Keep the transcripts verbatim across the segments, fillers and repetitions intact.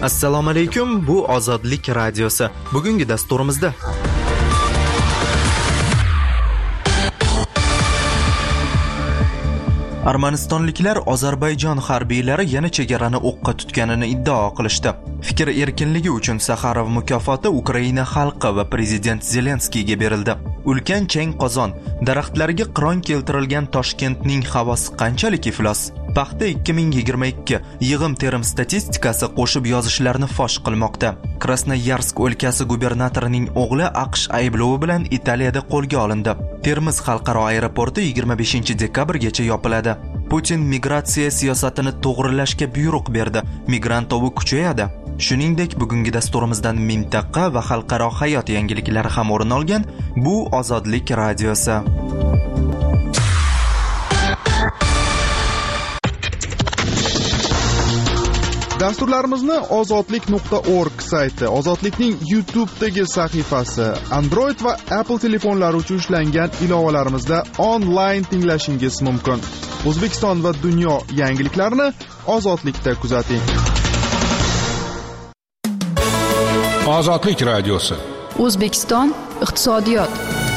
Assalomu alaykum, bu Ozodlik radiosi. Bugungi dasturimizda Armanistonliklar Ozarbayjon harbiylari yana chegarani o'qqa tutganini iddao qilishdi. Fikr erkinligi uchun Saxarov mukofoti Ukraina xalqi va prezident Zelenskiyga berildi. Ulkan chang qozon, daraxtlarga qiron keltirilgan Toshkentning havosi qanchalik iflos? Paxta ikki ming yigirma ikki yig'im-terim statistikasi qo'shib yozishlarni fosh qilmoqda. Krasnoyarsk o'lkasi gubernatorining o'g'li AQSh ayblovi bilan Italiyada qo'lga olindi. Termiz xalqaro aeroporti yigirma beshinchi dekabrgacha yopiladi. Putin migratsiya siyosatini to'g'rilashga buyruq berdi. Migrant ovi kuchayadi. Shuningdek, bugungi dasturimizdan mintaqa va xalqaro hayot yangiliklari ham o'rin olgan. Bu Ozodlik radiosi. Dasturlarimizni ozodlik nuqta org sayti, Ozodlikning YouTube'dagi sahifasi, Android va Apple telefonlari uchun ishlangan ilovalarimizda onlayn tinglashingiz mumkin. O'zbekiston va dunyo yangiliklarini Ozodlikda kuzating. Ozodlik radiosi. O'zbekiston iqtisodiyot.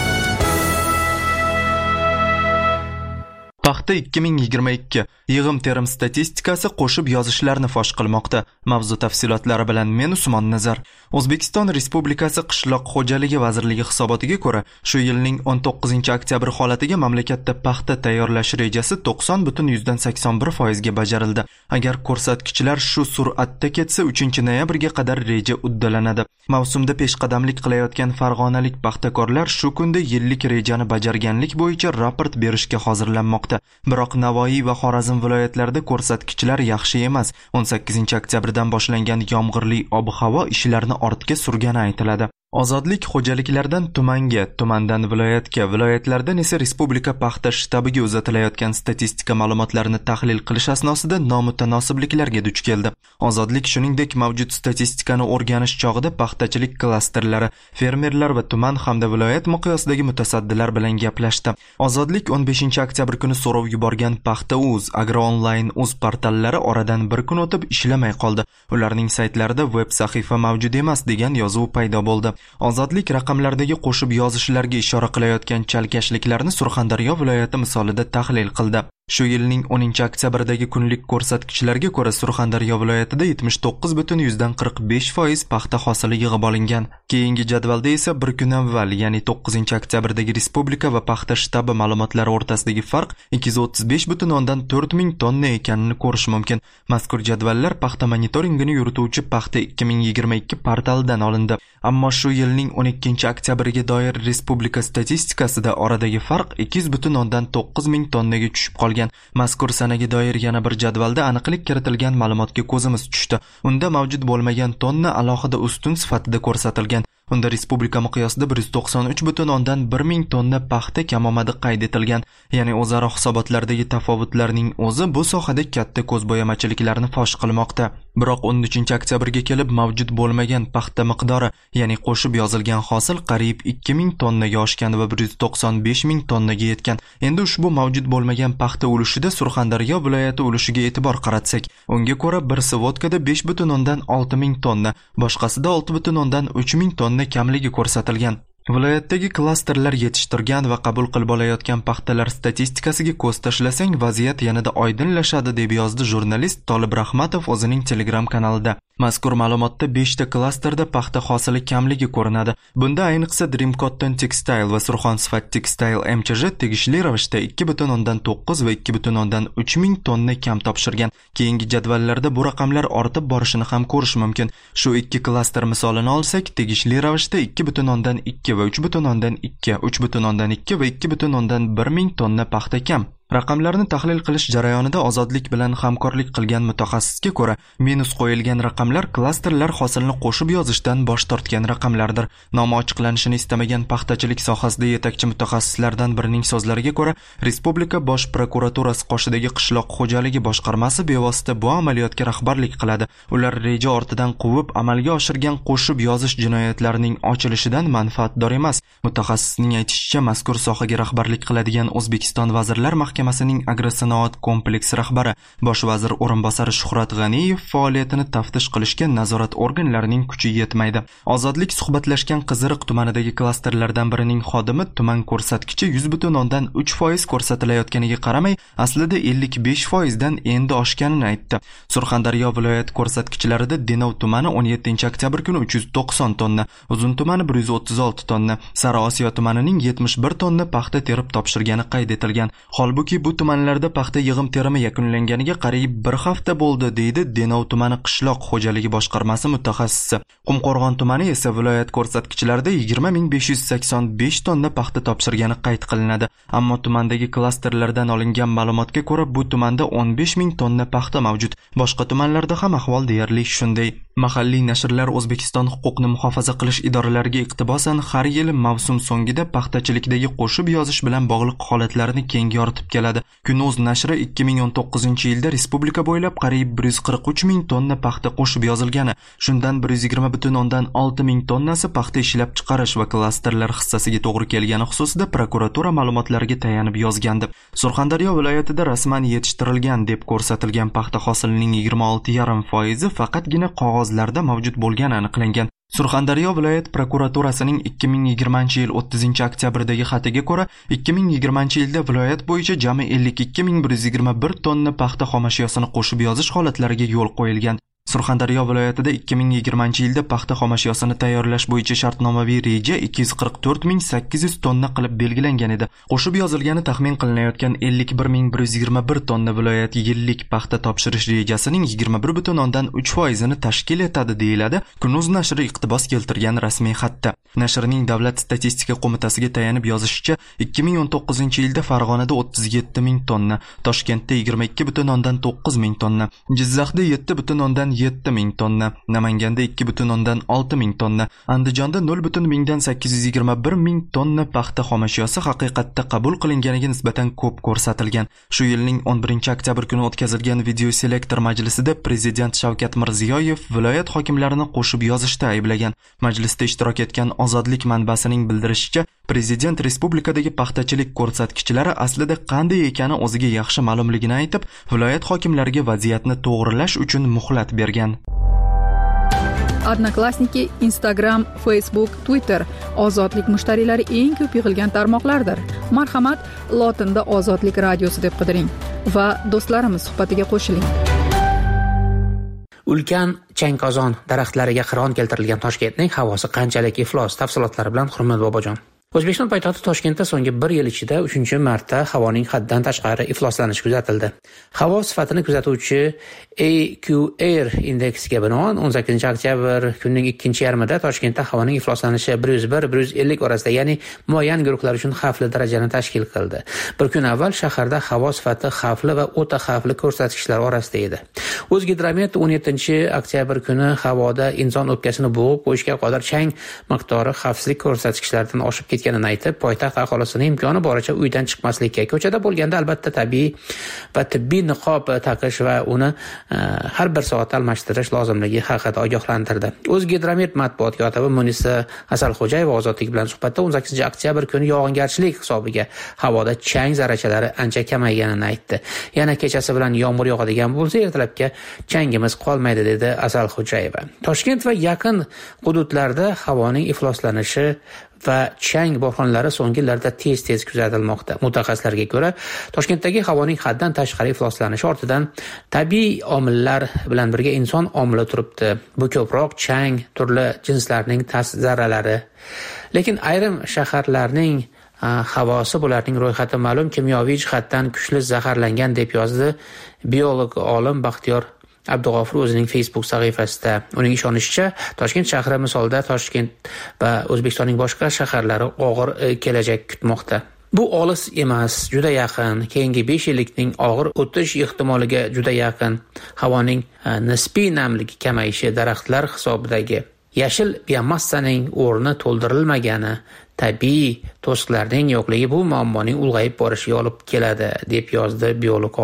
Paxta ikki ming yigirma ikki yig'im-terim statistikasi qo'shib yozishlarni fosh qilmoqda. Mavzu tafsilotlari bilan men Usmon Nazar. O'zbekiston Respublikasi Qishloq xo'jaligi vazirligi hisobotiga ko'ra, shu yilning o'n to'qqizinchi oktyabr holatiga mamlakatda paxta tayyorlash rejasi to'qson butun yuzdan sakson bir foiz ga bajarildi. Agar ko'rsatkichlar shu sur'atda ketsa, uchinchi noyabrga qadar reja uddalanadi. Mavsumda peshqadamlik qilayotgan farg'onalik paxtakorlar shu kunda yillik rejani bajarganlik bo'yicha raport berishga hozirlanmoqda. Biroq Navoiy va Xorazm viloyatlarida ko'rsatkichlar yaxshi emas. o'n sakkizinchi oktyabrdan boshlangan yomg'irli ob-havo ishlarni ortga surgani aytiladi. Ozodlik xo'jaliklardan tumanga, tumandan viloyatga, viloyatlardan esa respublika paxta shtabiga uzatilayotgan statistika ma'lumotlarini tahlil qilish asnosida nomutanosibliklarga duch keldi. Ozodlik shuningdek mavjud statistikani o'rganish chog'ida paxtachilik klasterlari, fermerlar va tuman hamda viloyat miqyosidagi mutasaddilar bilan gaplashdi. Ozodlik o'n beshinchi oktyabr kuni so'rov yuborgan Paxta.uz, Agroonline.uz portallari oradan bir kun o'tib ishlamay qoldi. Ularning saytlarida web sahifa mavjud emas degan yozuv paydo bo'ldi. Ozodlik raqamlardagi qo'shib yozishlarga ishora qilayotgan chalkashliklarni Surxondaryo viloyati misolida tahlil qildi. Shu yilning o'ninchi oktyabrdagi kunlik ko'rsatkichlarga ko'ra Surxondaryo viloyatida yetmish to'qqiz butun yuzdan qirq besh foiz paxta hosili yig'ib olingan. Keyingi jadvalda esa bir kun avval, ya'ni to'qqizinchi oktyabrdagi respublika va paxta shtabi ma'lumotlari o'rtasidagi farq ikki yuz o'ttiz besh butun o'ndan to'rt ming tonna ekanini ko'rish mumkin. Mazkur jadvallar paxta monitoringini yurituvchi Paxta ikki ming yigirma ikki portalidan olindi. Ammo shu yilning o'n ikkinchi oktyabriga doir respublika statistikasida oradagi farq ikki yuz butun o'ndan to'qqiz ming tonnaga tushib qolgan. Mazkur sanaga doir yana bir jadvalda aniqlik kiritilgan ma'lumotga ko'zimiz tushdi. Unda mavjud bo'lmagan tonna alohida ustun sifatida ko'rsatilgan. Unda respublika miqyosida bir yuz to'qson uch butun o'ndan bir ming tonna paxta kamomadi qayd etilgan. Ya'ni o'zaro hisobotlardagi tafovutlarning o'zi bu sohada katta ko'zbo'yamachiliklarni fosh qilmoqda. Biroq o'n uchinchi oktyabrga kelib mavjud bo'lmagan paxta miqdori, ya'ni qo'shib yozilgan hosil qariyb ikki ming tonnaga oshgan va bir yuz to'qson besh ming tonnaga yetgan. Endi ushbu mavjud bo'lmagan paxta ulushida Surxondaryo viloyati ulushiga e'tibor qaratsak, unga ko'ra bir sivodkada besh butun o'ndan olti ming tonna, boshqasida olti butun o'ndan uch ming tonna kamligi ko'rsatilgan. Viloyatdagi klasterlar yetishtirgan va qabul qilib olayotgan paxtalar statistikasiga ko'z tashlasang, vaziyat yanada oydinlashadi, deb yozdi jurnalist Tolib Rahmatov o'zining Telegram kanalida. Mazkur ma'lumotda beshta klasterda paxta hosili kamligi ko'rinadi. Bunda ayniqsa Dream Cotton Textile va Surxonsifat Textile M Ch J tegishli ravishda ikki butun o'ndan to'qqiz va ikki butun o'ndan uch ming tonna kam topshirgan. Keyingi jadvallarda bu raqamlar ortib borishini ham ko'rish mumkin. Shu ikki klaster misolini olsak, tegishli ravishda ikki butun o'ndan ikki va uch butun o'ndan ikki, uch butun o'ndan ikki va ikki butun o'ndan bir ming tonna paxta kam. Raqamlarni tahlil qilish jarayonida Ozodlik bilan hamkorlik qilgan mutaxassisga ko'ra, minus qo'yilgan raqamlar klasterlar hosilni qo'shib yozishdan bosh tortgan raqamlardir. Nomi ochiqlanishini istamagan paxtachilik sohasida yetakchi mutaxassislardan birining so'zlariga ko'ra, Respublika Bosh prokuraturasi qoshidagi qishloq xo'jaligi boshqarmasi bevosita bu amaliyotga rahbarlik qiladi. Ular reja ortidan quvib amalga oshirgan qo'shib yozish jinoyatlarining ochilishidan manfaatdor emas. Mutaxassisning aytishicha, mazkur sohaga rahbarlik qiladigan O'zbekiston Vazirlar Mahkamasi mahkamasining agrosanoat kompleksi rahbari bosh vazir o'rinbosari Shuhrat G'aniyev faoliyatini taftish qilishga nazorat organlarining kuchi yetmaydi. Ozodlik suhbatlashgan Qiziriq tumanidagi klasterlardan birining xodimi tuman ko'rsatkichi yuz butun o'ndan uch foiz ko'rsatilayotganiga qaramay, aslida ellik besh foizdan endi oshganini aytdi. Surxondaryo viloyat ko'rsatkichlarida Denov tumani o'n yettinchi oktyabr kuni uch yuz to'qson tonna, Uzun tumani bir yuz o'ttiz olti tonna, Sariosiyo tumanining yetmish bir tonna paxta terib topshirgani qayd etilgan. Holbuki bu tumanlarda paxta yig'im terimi yakunlanganiga qariyb bir hafta bo'ldi, deydi Denov tumani qishloq xo'jaligi boshqarmasi mutaxassisi. Qumqo'rg'on tumani esa viloyat ko'rsatkichlarida yigirma ming besh yuz sakson besh tonna paxta topshirgani qayd qilinadi. Ammo tumandagi klasterlardan olingan ma'lumotga ko'ra, bu tumanda o'n besh ming tonna paxta mavjud. Boshqa tumanlarda ham ahvol deyarli shunday. Mahalliy nashrlar O'zbekiston huquqni muhofaza qilish idoralariga iqtibosan har yili mavsum so'ngida paxtachilikdagi qo'shib yozish bilan bog'liq holatlarni keng yoritib keladi. Kun.uz nashri ikki ming o'n to'qqizinchi yilda respublika bo'ylab qariyb bir yuz qirq uch ming tonna paxta qo'shib yozilgani, shundan bir yuz yigirma butun o'ndan olti ming tonnasi paxta ishlab chiqarish va klasterlar hissasiga to'g'ri kelgani xususida prokuratura ma'lumotlariga tayanib yozgandi. Surxondaryo viloyatida rasman yetishtirilgan deb ko'rsatilgan paxta hosilining yigirma olti yarim foizi faqatgina qog'ozlarda mavjud bo'lgani aniqlangan. Surxondaryo viloyat prokuraturasining ikki ming yigirmanchi yil o'ttizinchi oktyabrdagi xatiga ko'ra, ikki ming yigirmanchi yilda viloyat bo'yicha jami ellik ikki ming bir yuz yigirma bir tonna paxta xomashyosini qo'shib yozish holatlariga yo'l qo'yilgan. Surxondaryo viloyatida ikki ming yigirmanchi yilda paxta xomashyosini tayyorlash bo'yicha shartnomaviy reja ikki yuz qirq to'rt ming sakkiz yuz tonna qilib belgilangan edi. Qo'shib yozilgani taxmin qilinayotgan ellik bir ming bir yuz yigirma bir tonna viloyat yillik paxta topshirish rejasining yigirma bir butun o'ndan uch foizini tashkil etadi, deyiladi Kun.uz nashri iqtibos keltirgan rasmiy xatda. Nashrning Davlat statistika qo'mitasiga tayanib yozishicha, ikki ming o'n to'qqizinchi yilda Farg'onada o'ttiz yetti ming tonna, Toshkentda yigirma ikki butun o'ndan to'qqiz ming tonna, Jizzaxda yetti butun o'ndan yetti ming tonna, Namanganda ikki butun o'ndan olti ming tonna, Andijonda nol butun mingdan sakkiz yuz yigirma bir ming tonna paxta xomashyosi haqiqatda qabul qilinganiga nisbatan ko'p ko'rsatilgan. Shu yilning o'n birinchi oktyabr kuni o'tkazilgan video selektor majlisida Prezident Shavkat Mirziyoyev viloyat hokimlarini qo'shib yozishda ayblagan. Majlisda ishtirok etgan Ozodlik manbasining bildirishicha, Prezident respublikadagi paxtachilik ko'rsatkichlari aslida qanday ekani o'ziga yaxshi ma'lumligini aytib, viloyat hokimlariga vaziyatni to'g'rilash uchun muhlat bergan. Odnoklassniki, Instagram, Facebook, Twitter ozodlik mushtariylari eng ko'p yig'ilgan tarmoqlardir. Marhamat, lotinda Ozodlik radiosi deb qidiring va do'stlarimiz suhbatiga qo'shiling. Ulkan changqozon daraxtlariga qiron keltirilgan Toshkentning havosi qanchalik iflos? Tafsilotlari bilan Hurmat Bobojon. O'zbekiston poytaxti Toshkentda so'nggi bir yil ichida uchinchi marta havoning haddan tashqari ifloslanishi kuzatildi. Havo sifatini kuzatuvchi A Q Air indeksiga binoan o'n sakkizinchi oktyabr kunning ikkinchi yarmida Toshkentda havoning ifloslanishi bir yuz bir bir yuz ellik orasida, ya'ni muayyan guruhlar uchun xavfli darajani tashkil qildi. Bir kun avval shaharda havo sifati xavfli va o'ta xavfli ko'rsatkichlar orasida edi. O'zgidromet o'n yettinchi oktyabr kuni havoda inson o'pkasini bo'g'ib qo'yishga qodir chang miqdori xavfsizlik ko'rsatkichlaridan oshib ketganini aytib, poytaxt aholisini imkoni boricha uydan chiqmaslikka, ko'chada bo'lganda albatta tabiiy va tibbiy niqob taqish va uni har bir soatda almashtirish lozimligi haqida ogohlantirdi. O'zgidromet matbuot kotibi Munisa Asalxo'jayeva Ozodlik bilan suhbatda o'n sakkizinchi oktyabr kuni yog'ingarchilik hisobiga havoda chang zarrachalari ancha kamayganini aytdi. Yana kechasi bilan yomg'ir yog'adigan bo'lsa, ertalabga changimiz qolmaydi, dedi Asalxo'jayeva. Toshkent va yaqin hududlarda havoning ifloslanishi va chang bo'ronlari so'nggi yillarda tez-tez kuzatilmoqda. Mutaxassislarga ko'ra, Toshkentdagi havoning haddan tashqari ifloslanishi ortidan tabiiy omillar bilan birga inson omili turibdi. Bu ko'proq chang, turli jinslarning tas zarralari. Lekin ayrim shaharlarning havosi bularning ro'yxati ma'lum kimyoviy jihatdan kuchli zaharlangan, deb yozdi biolog olim Baxtiyor Abdug'ofur o'zining Facebook sahifasida. Uning ishonishicha, Toshkent shahri misolida Toshkent va O'zbekistonning boshqa shaharlari og'ir kelajak kutmoqda. Bu olis emas, juda yaqin, keyingi besh yillikning og'ir o'tish ehtimoliga juda yaqin. Havoning nisbiy namligi kamayishi, daraxtlar hisobidagi yashil biomassaning o'rni to'ldirilmagani, tabiiy to'siqlarning yo'qligi bu muammoning ulg'ayib borishiga olib keladi, deb yozdi biolog olim.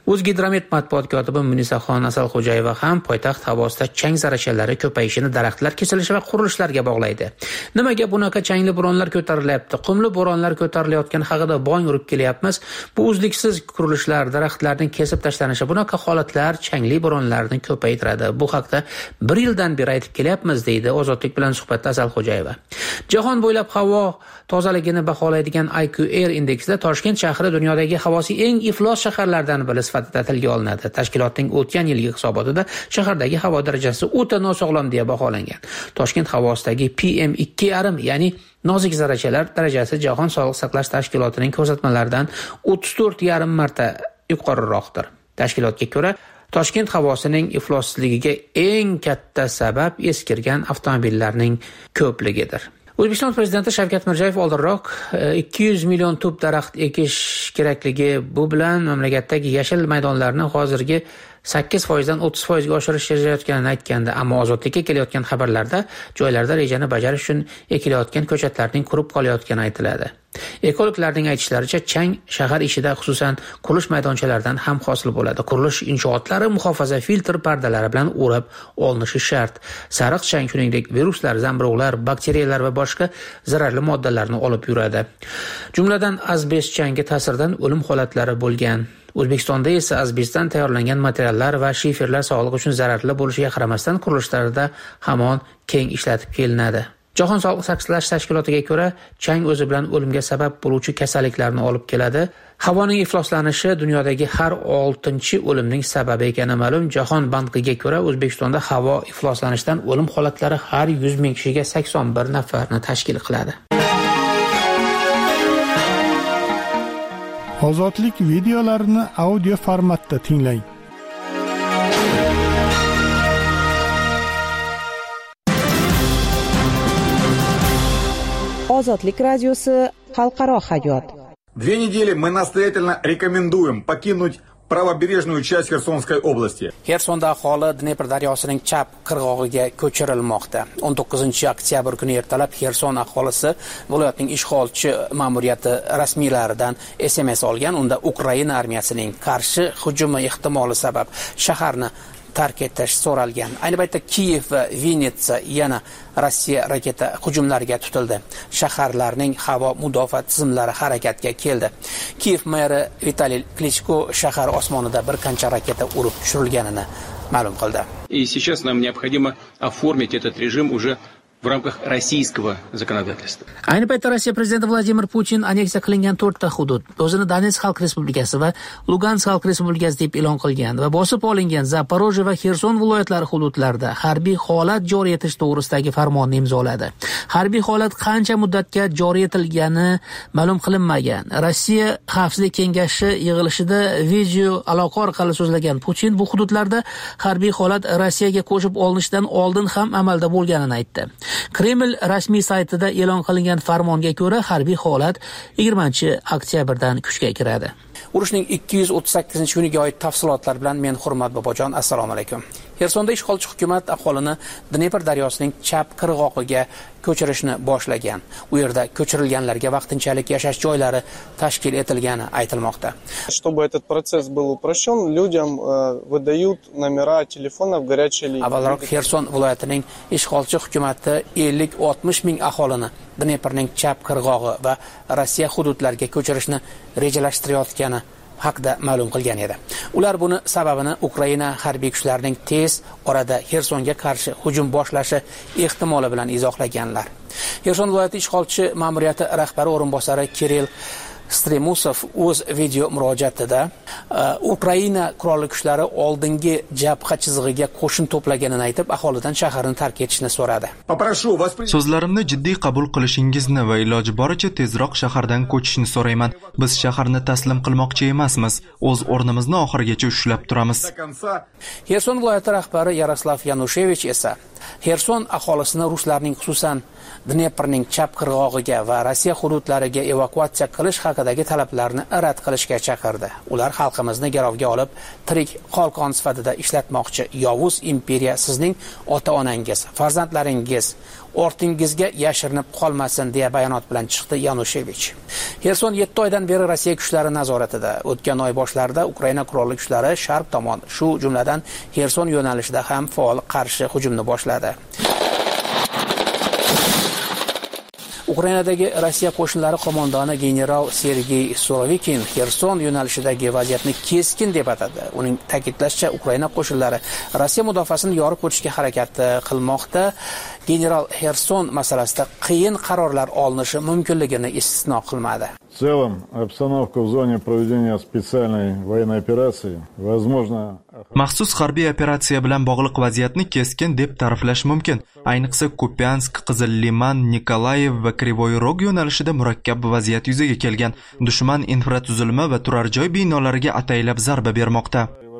O'zgidromet matbuot kotibi Munisaxon Asalxo'jayeva ham poytaxt havosida chang zarrachalari ko'payishini daraxtlar kesilishi va qurilishlarga bog'laydi. Nimaga bunaqa changli bo'ronlar ko'tarilyapti? Qumli bo'ronlar ko'tarilayotgani haqida bong urib kelyapmiz. Bu uzluksiz qurilishlar, daraxtlarning kesib tashlanishi bunaqa holatlar changli bo'ronlarni ko'paytiradi. Bu haqda bir yildan beri aytib kelyapmiz, deydi Ozodlik bilan suhbatda Asalxo'jayeva. Jahon bo'ylab havo tozaligini baholaydigan I Q Air indeksida Toshkent shahri dunyodagi havosi eng iflos shaharlardan biri sifatida tilga olinadi. Tashkilotning o'tgan yilgi hisobotida shahardagi havo darajasi o'ta nosog'lom deya baholangan. Toshkent havosidagi P M ikki yarim, ya'ni nozik zarrachalar darajasi Jahon Sog'liqni saqlash tashkilotining ko'rsatmalaridan o'ttiz to'rt yarim marta yuqoriroqdir. Tashkilotga ko'ra, Toshkent havosining iflossizligiga eng katta sabab eskirgan avtomobillarning ko'pligidir. O'zbekiston prezidenti Shavkat Mirziyoyev oldinroq ikki yuz million tup daraxt ekish kerakligi, bu bilan mamlakatdagi yashil maydonlarni hozirgi sakkiz foizdan o'ttiz foizga oshirish rejalayotganini aytgandi, ammo Ozodlikka kelayotgan xabarlarda joylarda rejani bajarish uchun ekilayotgan ko'chatlarning qurib qolayotgani aytiladi. Ekologlarning aytishlaricha, chang shahar ichida, xususan qurilish maydonchalaridan ham hosil bo'ladi. Qurilish inshootlari muhofaza filtr pardalari bilan o'rab olinishi shart. Sariq chang shuningdek viruslar, zamburug'lar, bakteriyalar va boshqa zararli moddalarni olib yuradi. Jumladan asbest changi ta'siridan o'lim holatlari bo'lgan. O'zbekistonda esa asbestdan tayyorlangan materiallar va shiferlar sog'liq uchun zararli bo'lishiga qaramasdan qurilishlarda hamon keng ishlatib kelinadi. Jahon Sog'liqni saqlash tashkilotiga ko'ra, chang o'zi bilan o'limga sabab bo'luvchi kasalliklarni olib keladi. Havoning ifloslanishi dunyodagi har oltinchi o'limning sababi ekani ma'lum. Jahon bankiga ko'ra, O'zbekistonda havo ifloslanishidan o'lim holatlari har yuz ming kishiga sakson bir nafarni tashkil qiladi. Ozodlik videolarini audio formatda tinglang. Ozodlik radiosi xalqaro hayot. Две недели мы настоятельно рекомендуем покинуть правобережную часть Херсонской области. Xersonda aholi Dnepr daryosining chap qirg'og'iga ko'chirilmoqda. o'n to'qqizinchi oktyabr kuni ertalab Xerson aholisi viloyatning ishg'olchi ma'muriyati rasmiylaridan S M S olgan. Unda Ukraina armiyasining qarshi hujumi ehtimoli sabab shaharni tark etish so'ralgan. Ayni paytda Kiyev va Vinitsa yana Rossiya raketa hujumlariga tutildi. Shaharlarning havo mudofaa tizimlari harakatga keldi. Kiyev meri Vitaliy Klichko shahar osmonida bir qancha raketa urib tushirilganini ma'lum qildi. И сейчас нам необходимо оформить этот режим уже в рамках российского законодательства. Ayni paytda Rossiya prezidenti Vladimir Putin aneksiya qilingan to'rtta hudud, o'zini Donetsk xalq respublikasi va Lugansk xalq respublikasi deb e'lon qilgan va bosib olingan Zaporojye va Xerson viloyatlari hududlarida harbiy holat joriy etish to'g'risidagi farmonni imzoladi. Harbiy holat qancha muddatga joriy etilgani ma'lum qilinmagan. Rossiya Xavfsizlik kengashi yig'ilishida video aloqa orqali so'zlagan Putin bu hududlarda harbiy holat Rossiyaga qo'shib olinishidan oldin ham amalda bo'lganini aytdi. Kreml rasmiy saytida e'lon qilingan farmonga ko'ra harbiy holat yigirmanchi oktyabrdan kuchga kiradi. Urushning ikki yuz o'ttiz sakkizinchi kuniga oid tafsilotlar bilan men Hurmat Bobojon, assalomu alaykum. Xersonda ishg'olchi hukumat aholini Dnepr daryosining chap qirg'og'iga ko'chirishni boshlagan. U yerda ko'chirilganlarga vaqtinchalik yashash joylari tashkil etilgani aytilmoqda. Чтобы этот процесс был упрощен, людям выдают номера телефонов горячей линии. Avvalroq Xerson viloyatining ishg'olchi hukumati ellik oltmish ming aholini Dneprning chap qirg'og'i va Rossiya hududlariga ko'chirishni rejalashtirayotgani haqida ma'lum qilgan edi. Ular buni sababini Ukraina harbiy kuchlarining tez orada Xersonga qarshi hujum boshlashi ehtimoli bilan izohlaganlar. Xerson viloyati ishg'olchi ma'muriyati rahbari o'rinbosari Kirill Stremusov o'z video murojaatida Ukraina qurolli kuchlari oldingi jabha chizig'iga qo'shin to'plaganini aytib, aholidan shaharni tark etishni so'radi. So'zlarimni jiddiy qabul qilishingizni va iloji boricha tezroq shahardan ko'chishni so'rayman. Biz shaharni taslim qilmoqchi emasmiz. O'z o'rnimizni oxirigacha ushlab turamiz. Xerson viloyati rahbari Yaroslav Yanushevich esa Xerson aholisini ruslarning, xususan Dneprning chap qirg'og'iga va Rossiya hududlariga evakuatsiya qilish haqidagi talablarni rad qilishga chaqirdi. Ular xalqimizni garovga olib, tirik qolqon sifatida ishlatmoqchi. Yovuz imperiya sizning ota-onangiz, farzandlaringiz ortingizga yashirinib qolmasin deya bayonot bilan chiqdi Yanushevich. Xerson yetti oydan beri Rossiya kuchlari nazoratida. O'tgan oy boshlarida Ukraina qurolli kuchlari sharq tomon, shu jumladan Xerson yo'nalishida ham faol qarshi hujumni boshladi. Ukrainadagi Rossiya qo'shinlari qo'mondoni general Sergey Sorovikin Xerson yo'nalishidagi vaziyatni keskin deb atadi. Uning ta'kidlashicha, Ukraina qo'shinlari Rossiya mudofaasini yorib o'tishga harakat qilmoqda. General Xerson masalasida qiyin qarorlar olinishi mumkinligini istisno qilmadi. В целом, обстановка в зоне проведения специальной военной операции, возможно... Maxsus harbiy operatsiya bilan bog'liq vaziyatni keskin deb ta'riflash mumkin. Ayniqsa Kupiansk, Qizil Liman, Nikolayev va Krivoy Rog yo'nalishida murakkab vaziyat yuzaga kelgan. Dushman infratuzilma va turar joy binolariga ataylab zarba bermoqda.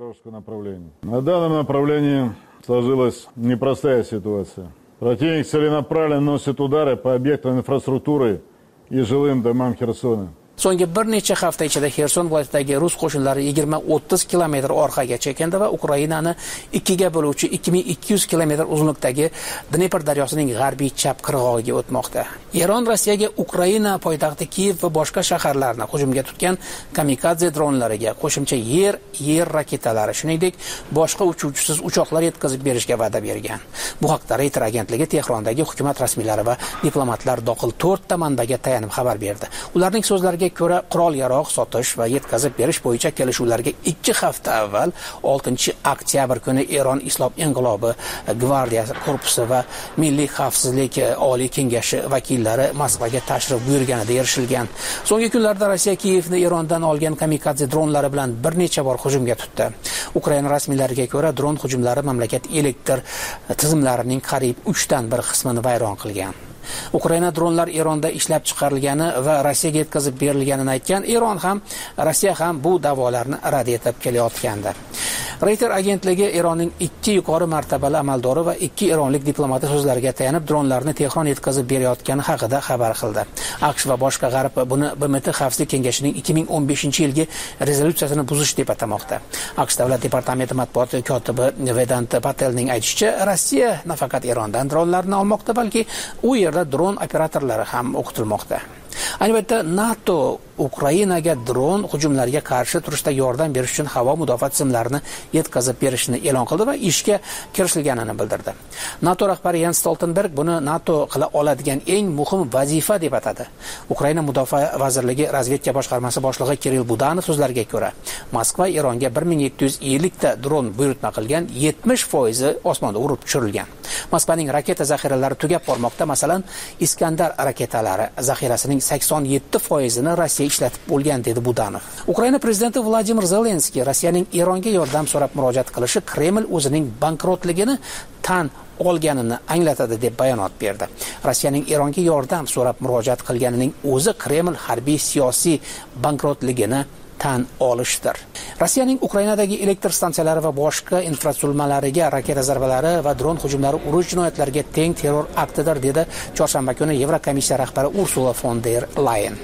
На данном направлении сложилась непростая ситуация. Противник целенаправленно наносит удары по объектам инфраструктуры и жилым домам Херсона. So'nggi bir necha hafta ichida Xerson viloyatidagi rus qo'shinlari yigirma o'ttiz kilometr orqaga chekindi va Ukrainani ikkiga bo'luvchi ikki ming ikki yuz kilometr uzunlikdagi Dnepr daryosining g'arbiy chap qirg'og'iga o'tmoqda. Eron Rossiyaga Ukraina poytaxti Kiyev va boshqa shaharlarni hujumga tutgan kamikadze dronlariga qo'shimcha yer yer raketalari, shuningdek boshqa uchuvchisiz uchoqlar yetkazib berishga va'da bergan. Bu haqda Reuters agentligi Tehrondagi hukumat rasmiylari va diplomatlar doqil to'rtta manbaga tayanib xabar berdi. Ularning so'zlariga ko'ra, qurol-yarog' sotish va yetkazib berish bo'yicha kelishuvlarga ikki hafta avval oltinchi oktyabr kuni Eron Islom inqilobi gvardiyasi korpusi va Milliy xavfsizlik oliy kengashi vakillari Moskvaga tashrif buyurganida erishilgan. So'nggi kunlarda Rossiya Kiyevni Erondan olgan kamikadze dronlari bilan bir necha bor hujumga tutdi. Ukraina rasmiylariga ko'ra, dron hujumlari mamlakat elektr tizimlarining qariyb uchdan bir qismini vayron qilgan. Ukraina dronlar Eronda ishlab chiqarilgani va Rossiyaga yetkazib berilganini aytgan. Eron ham, Rossiya ham bu da'volarni rad etib kelayotgandi. Reuters agentligi Eronning ikki yuqori martabali amaldori va ikki eronlik diplomati so'zlariga tayanib dronlarni Tehron yetkazib berayotgani haqida xabar qildi. AQSh va boshqa G'arb buni B M T Xavfsizlik kengashining ikki ming o'n beshinchi yilgi rezolyutsiyasini buzish deb atamoqda. AQSh davlat departamenti matbuot kotibi Vedant Patelning aytishicha, Rossiya nafaqat Erondan dronlarni olmoqda, balki u yerda dron operatorlari ham o'qitilmoqda. Ayni paytda NATO Ukrainaga dron hujumlariga qarshi turishda yordam berish uchun havo mudofaa tizimlarini yetkazib berishni e'lon qildi va ishga kirishilganini bildirdi. NATO rahbari Jens Stoltenberg buni NATO qila oladigan eng muhim vazifa deb atadi. Ukraina mudofaa vazirligi razvedka boshqarmasi boshlig'i Kirill Budanov so'zlariga ko'ra, Moskva Eronga bir ming yetti yuz ellik ta dron buyurtma qilgan, yetmish foizi osmonda urib tushirilgan. Moskvaning raketa zaxiralari tugab bormoqda. Masalan, Iskandar raketalari zaxirasining sakson yetti foizini Rossiya ishlatib bo'lgan, dedi Budanov. Ukraina prezidenti Vladimir Zelenskiy Rossiyaning Eronga yordam so'rab murojaat qilishi Kreml o'zining bankrotligini tan olganini anglatadi deb bayonot berdi. Rossiyaning Eronga yordam so'rab murojaat qilganining o'zi Kreml harbiy siyosiy bankrotligini tan olishdir. Rossiyaning Ukrainadagi elektr stansiyalari va boshqa infratuzilmalariga raketa zarbalari va dron hujumlari urush jinoyatlariga teng terror aktidir, dedi chorshanba kuni Yevrokomissiya rahbari Ursula von der Leyen.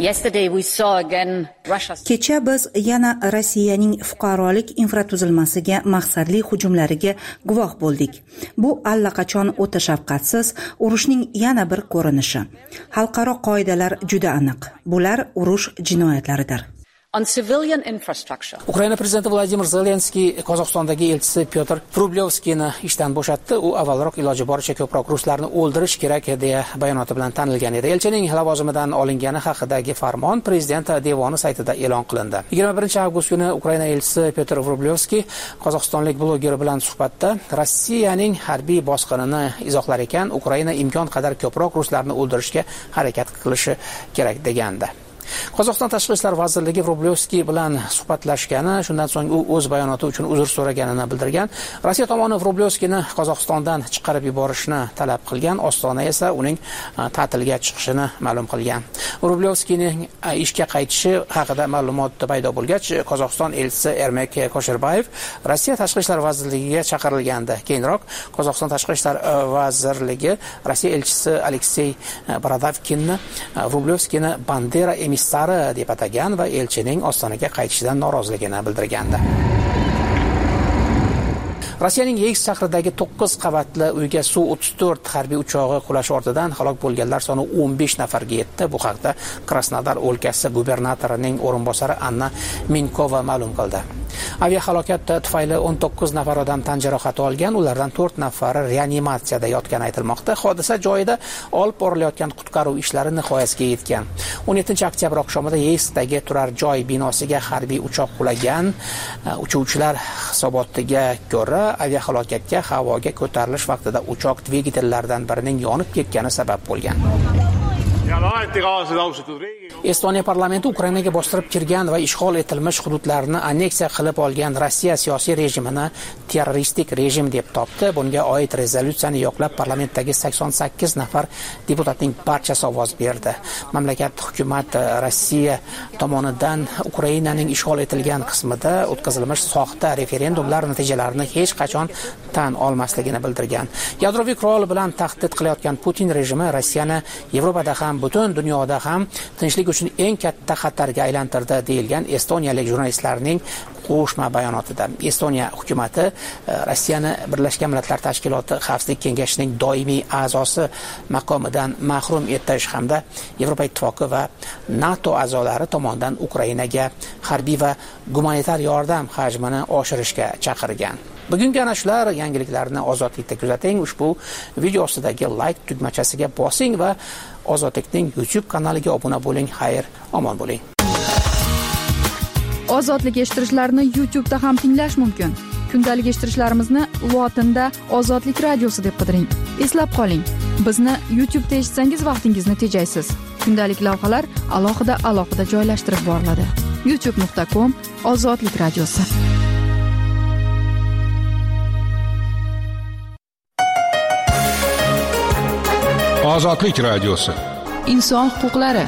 Kecha biz yana Rossiyaning fuqarolik infratuzilmasiga maqsadli hujumlariga guvoh bo'ldik. Bu allaqachon o'ta shafqatsiz urushning yana bir ko'rinishi. Xalqaro qoidalar juda aniq. Bular urush jinoyatlaridir. Ukraina prezidenti Vladimir Zelenskiy Qozog'istondagi elchisi Pyotr Vrublevskiyni ishdan bo'shatdi. U avvalroq iloji boricha ko'proq ruslarni o'ldirish kerak deya bayonoti bilan tanilgan edi. Elchining lavozimidan olingani haqidagi farmon prezident devoni saytida e'lon qilindi. yigirma birinchi avgust kuni Ukraina elchisi Pyotr Vrublevskiy qozog'istonlik bloger bilan suhbatda Rossiyaning harbiy bosqinini izohlar ekan, Ukraina imkon qadar ko'proq ruslarni o'ldirishga harakat qilishi kerak degandi. Qozog'iston Tashqi ishlar vazirligi Vrublevskiy bilan suhbatlashgani, shundan so'ng u o'z bayonoti uchun uzr so'raganini bildirgan. Rossiya tomoni Vrublevskiyni Qozog'istondan chiqarib yuborishni talab qilgan, Ostona esa uning ta'tilga chiqishini ma'lum qilgan. Vrublevskiyning ishga qaytishi haqida ma'lumot paydo bo'lgach, Qozog'iston elchisi Ermek Kosherbayev Rossiya Tashqi ishlar vazirligiga chaqirilgandi. Keyinroq Qozog'iston Tashqi ishlar vazirligi Rossiya elchisi Aleksey Borodavkinni Vrublevskiyni Bandera emissari deb atagan va elchining Ostonaga qaytishidan noroziligini bildirgandi. Rossiyaning Yeysk shahridagi to'qqiz qavatli uyga Su o'ttiz to'rt harbiy uchog'i qulashi ortidan halok bo'lganlar soni o'n besh nafarga yetdi. Bu haqda Krasnodar o'lkasi gubernatorining o'rinbosari Anna Minkova ma'lum qildi. Aviahalokat tufayli o'n to'qqiz nafar odam tan jarohati olgan, ulardan to'rt nafari reanimatsiyada yotgani aytilmoqda. Hodisa joyida olib borilayotgan qutqaruv ishlari nihoyasiga yetgan. o'n yettinchi oktyabr oqshomida Yeyskdagi turar joy binosiga harbiy uchoq qulagan. Uchuvchilar hisobotiga ko'ra, aviahalokatga havoga ko'tarilish vaqtida uchoq dvigatellaridan birining yonib ketgani sabab bo'lgan. Estoniya parlamenti Ukrainaga bostirib kirgan va ishg'ol etilmish hududlarni anneksiya qilib olgan Rossiya siyosiy rejimini terroristik rejim deb topdi. Bunga oid rezolyutsiyani yoqlab parlamentdagi sakson sakkiz nafar deputatning barchasi ovoz berdi. Mamlakat hukumati Rossiya tomonidan Ukrainaning ishg'ol etilgan qismida o'tkazilmish soxta referendumlar natijalarini hech qachon tan olmasligini bildirgan. Yadroviy qurol bilan tahdid qilayotgan Putin rejimi Rossiyani Yevropada ham butun dunyoda ham tinchlik uchun eng katta xatarga aylantirdi deyilgan estoniyalik jurnalistlarning qo'shma bayonotida. Estoniya hukumati Rossiyani Birlashgan Millatlar Tashkiloti Xavfsizlik kengashining doimiy a'zosi maqomidan mahrum etish hamda Yevropa Ittifoqi va NATO a'zolari tomonidan Ukrainaga harbiy va gumanitar yordam hajmini oshirishga chaqirgan. Bugungi ana shular yangiliklarni Ozodlikda kuzating. Ushbu video ostidagi like tugmachasiga bosing va Ozodlikning YouTube kanaliga obuna bo'ling. Xayr, omon bo'ling. Ozodlik eshittirishlarni YouTube da ham tinglash mumkin. Kundalik eshittirishlarimizni lotinda Ozodlik radiosi deb qidiring. Eslab qoling, bizni YouTube da eshitsangiz vaqtingizni tejaysiz. Kundalik lavhalar alohida alohida joylashtirib boriladi. youtube nuqta com Ozodlik radiosi. Ozodlik radiosi. Inson huquqlari.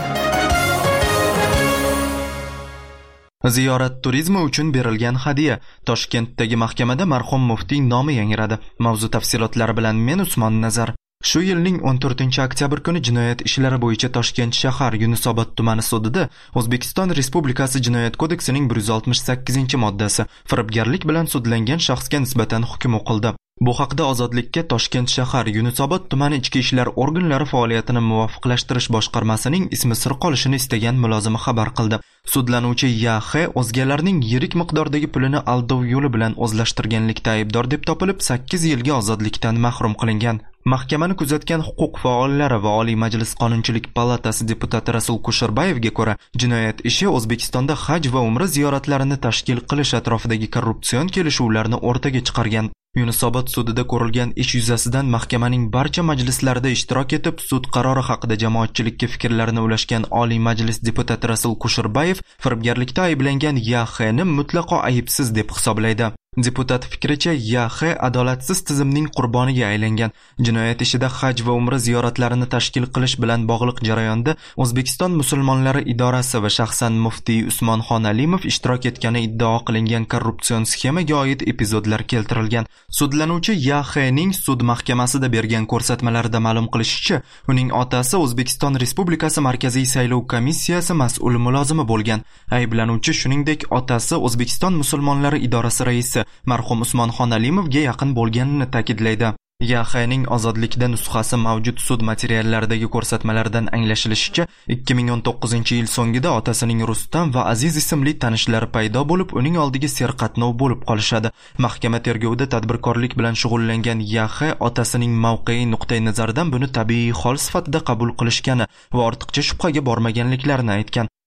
Ziyorat turizmi uchun berilgan hadya. Toshkentdagi mahkamada marhum muftiy nomi yangradi. Mavzu tafsilotlari bilan men Usmon Nazar. Shu yilning o'n to'rtinchi oktyabr kuni jinoyat ishlari bo'yicha Toshkent shahar Yunusobod tumani sudida O'zbekiston Respublikasi Jinoyat kodeksining bir yuz oltmish sakkizinchi moddasi firibgarlik bilan sudlangan shaxsga nisbatan hukm o'qildi. Bu haqda Ozodlikka Toshkent shahar Yunusobod tumani ichki ishlar organlari faoliyatini muvofiqlashtirish boshqarmasining ismi sir qolishini istagan mulozimi xabar qildi. Sudlanuvchi Y X o'zgalarning yirik miqdordagi pulini aldov yo'li bilan o'zlashtirganlikda aybdor deb topilib, sakkiz yilga ozodlikdan mahrum qilingan. Mahkamani kuzatgan huquq faollari va Oliy Majlis Qonunchilik palatasi deputati Rasul Kusherbayevga ko'ra, jinoyat ishi O'zbekistonda haj va umra ziyoratlarini tashkil qilish atrofidagi korrupsion kelishuvlarni o'rtaga chiqargan. Yunusobod sudida ko'rilgan ish yuzasidan mahkamaning barcha majlislarida ishtirok etib, sud qarori haqida jamoatchilikka fikrlarini ulashgan Oliy Majlis deputati Rasul Kusherbayev firibgarlikda ayblangan Y X ni mutlaqo aybsiz deb hisoblaydi. Deputat fikricha, Y X adolatsiz tizimning qurboniga aylangan. Jinoyat ishida haj va umra ziyoratlarini tashkil qilish bilan bog'liq jarayonda O'zbekiston musulmonlari idorasi va shaxsan muftiy Usmonxon Alimov ishtirok etgani iddao qilingan korrupsion sxemaga oid epizodlar keltirilgan. Sudlanuvchi Y X ning sud mahkamasida bergan ko'rsatmalarida ma'lum qilishicha, uning otasi O'zbekiston Respublikasi Markaziy saylov komissiyasi mas'ul mulozimi bo'lgan. Ayblanuvchi shuningdek otasi O'zbekiston musulmonlari idorasi raisi marhum Usmonxon Alimovga yaqin bo'lganini ta'kidlaydi. Y X ning ozodlikda nusxasi mavjud sud materiallaridagi ko'rsatmalardan anglashilishicha, ikki ming o'n to'qqizinchi yil so'ngida otasining Rustam va Aziz ismli tanishlari paydo bo'lib, uning oldiga serqatnov bo'lib qolishadi. Mahkama tergovida tadbirkorlik bilan shug'ullangan Y X otasining mavqei nuqtai nazaridan buni tabiiy hol sifatida qabul qilishgani va ortiqcha shubhaga bormaganliklarini aytgan.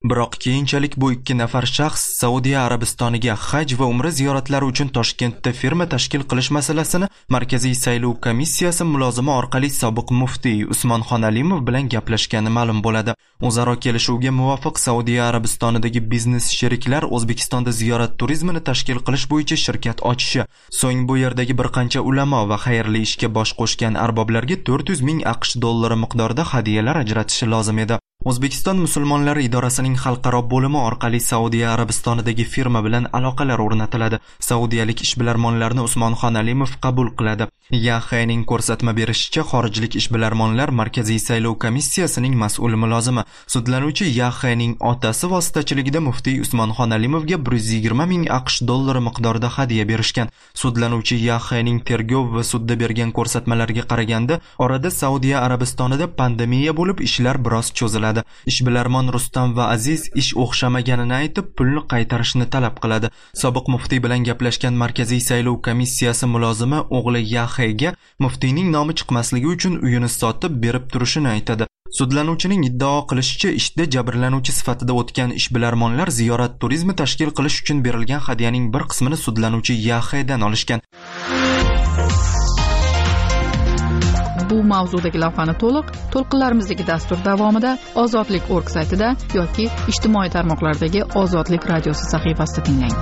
Biroq keyinchalik bu ikki nafar shaxs Saudiya Arabistoniga haj va umra ziyoratlari uchun Toshkentda firma tashkil qilish masalasini Markaziy saylov komissiyasi mulozimi orqali sobiq muftiy Usmonxon Alimov bilan gaplashgani ma'lum bo'ladi. O'zaro kelishuvga muvofiq Saudiya Arabistonidagi biznes sheriklar O'zbekistonda ziyorat turizmini tashkil qilish bo'yicha shirkat ochishi, so'ng bu yerdagi bir qancha ulamo va xayrli ishga bosh qo'shgan arboblarga to'rt yuz ming AQSh dollari miqdorida hadyalar ajratishi lozim edi. O'zbekiston musulmonlari idorasining xalqaro bo'limi orqali Saudiya Arabistonidagi firma bilan aloqalar o'rnatiladi. Saudiyalik ishbilarmonlarni Usmonxon Alimov qabul qiladi. Yaxayning ko'rsatma berishicha, xorijlik ishbilarmonlar Markaziy saylov komissiyasining mas'ul mulozimi. Sudlanuvchi Yaxayning otasi vositachiligida muftiy Usmonxon Alimovga bir yuz yigirma ming AQSh dollari miqdorida hadya berishgan. Sudlanuvchi Yaxayning tergov va sudda bergan ko'rsatmalariga qaraganda, orada Saudiya Arabistonida pandemiya bo'lib ishlar biroz cho'ziladi. Ishbilarmon Rustam va Aziz ish o'xshamaganini aytib, pulni qaytarishni talab qiladi. Sobiq muftiy bilan gaplashgan Markaziy saylov komissiyasi mulozimi o'g'li Yaxayga muftiyning nomi chiqmasligi uchun uyini sotib berib turishini aytadi. Sudlanuvchining iddao qilishicha, ishda jabrlanuvchi sifatida o'tgan ishbilarmonlar ziyorat turizmi tashkil qilish uchun berilgan hadyaning bir qismini sudlanuvchi Yaxaydan olishgan. Bu mavzudagi lavhani to'liq to'lqinlarimizdagi dastur davomida ozodlik nokta org saytida yoki ijtimoiy tarmoqlardagi Ozodlik radiosi sahifasida tinglang.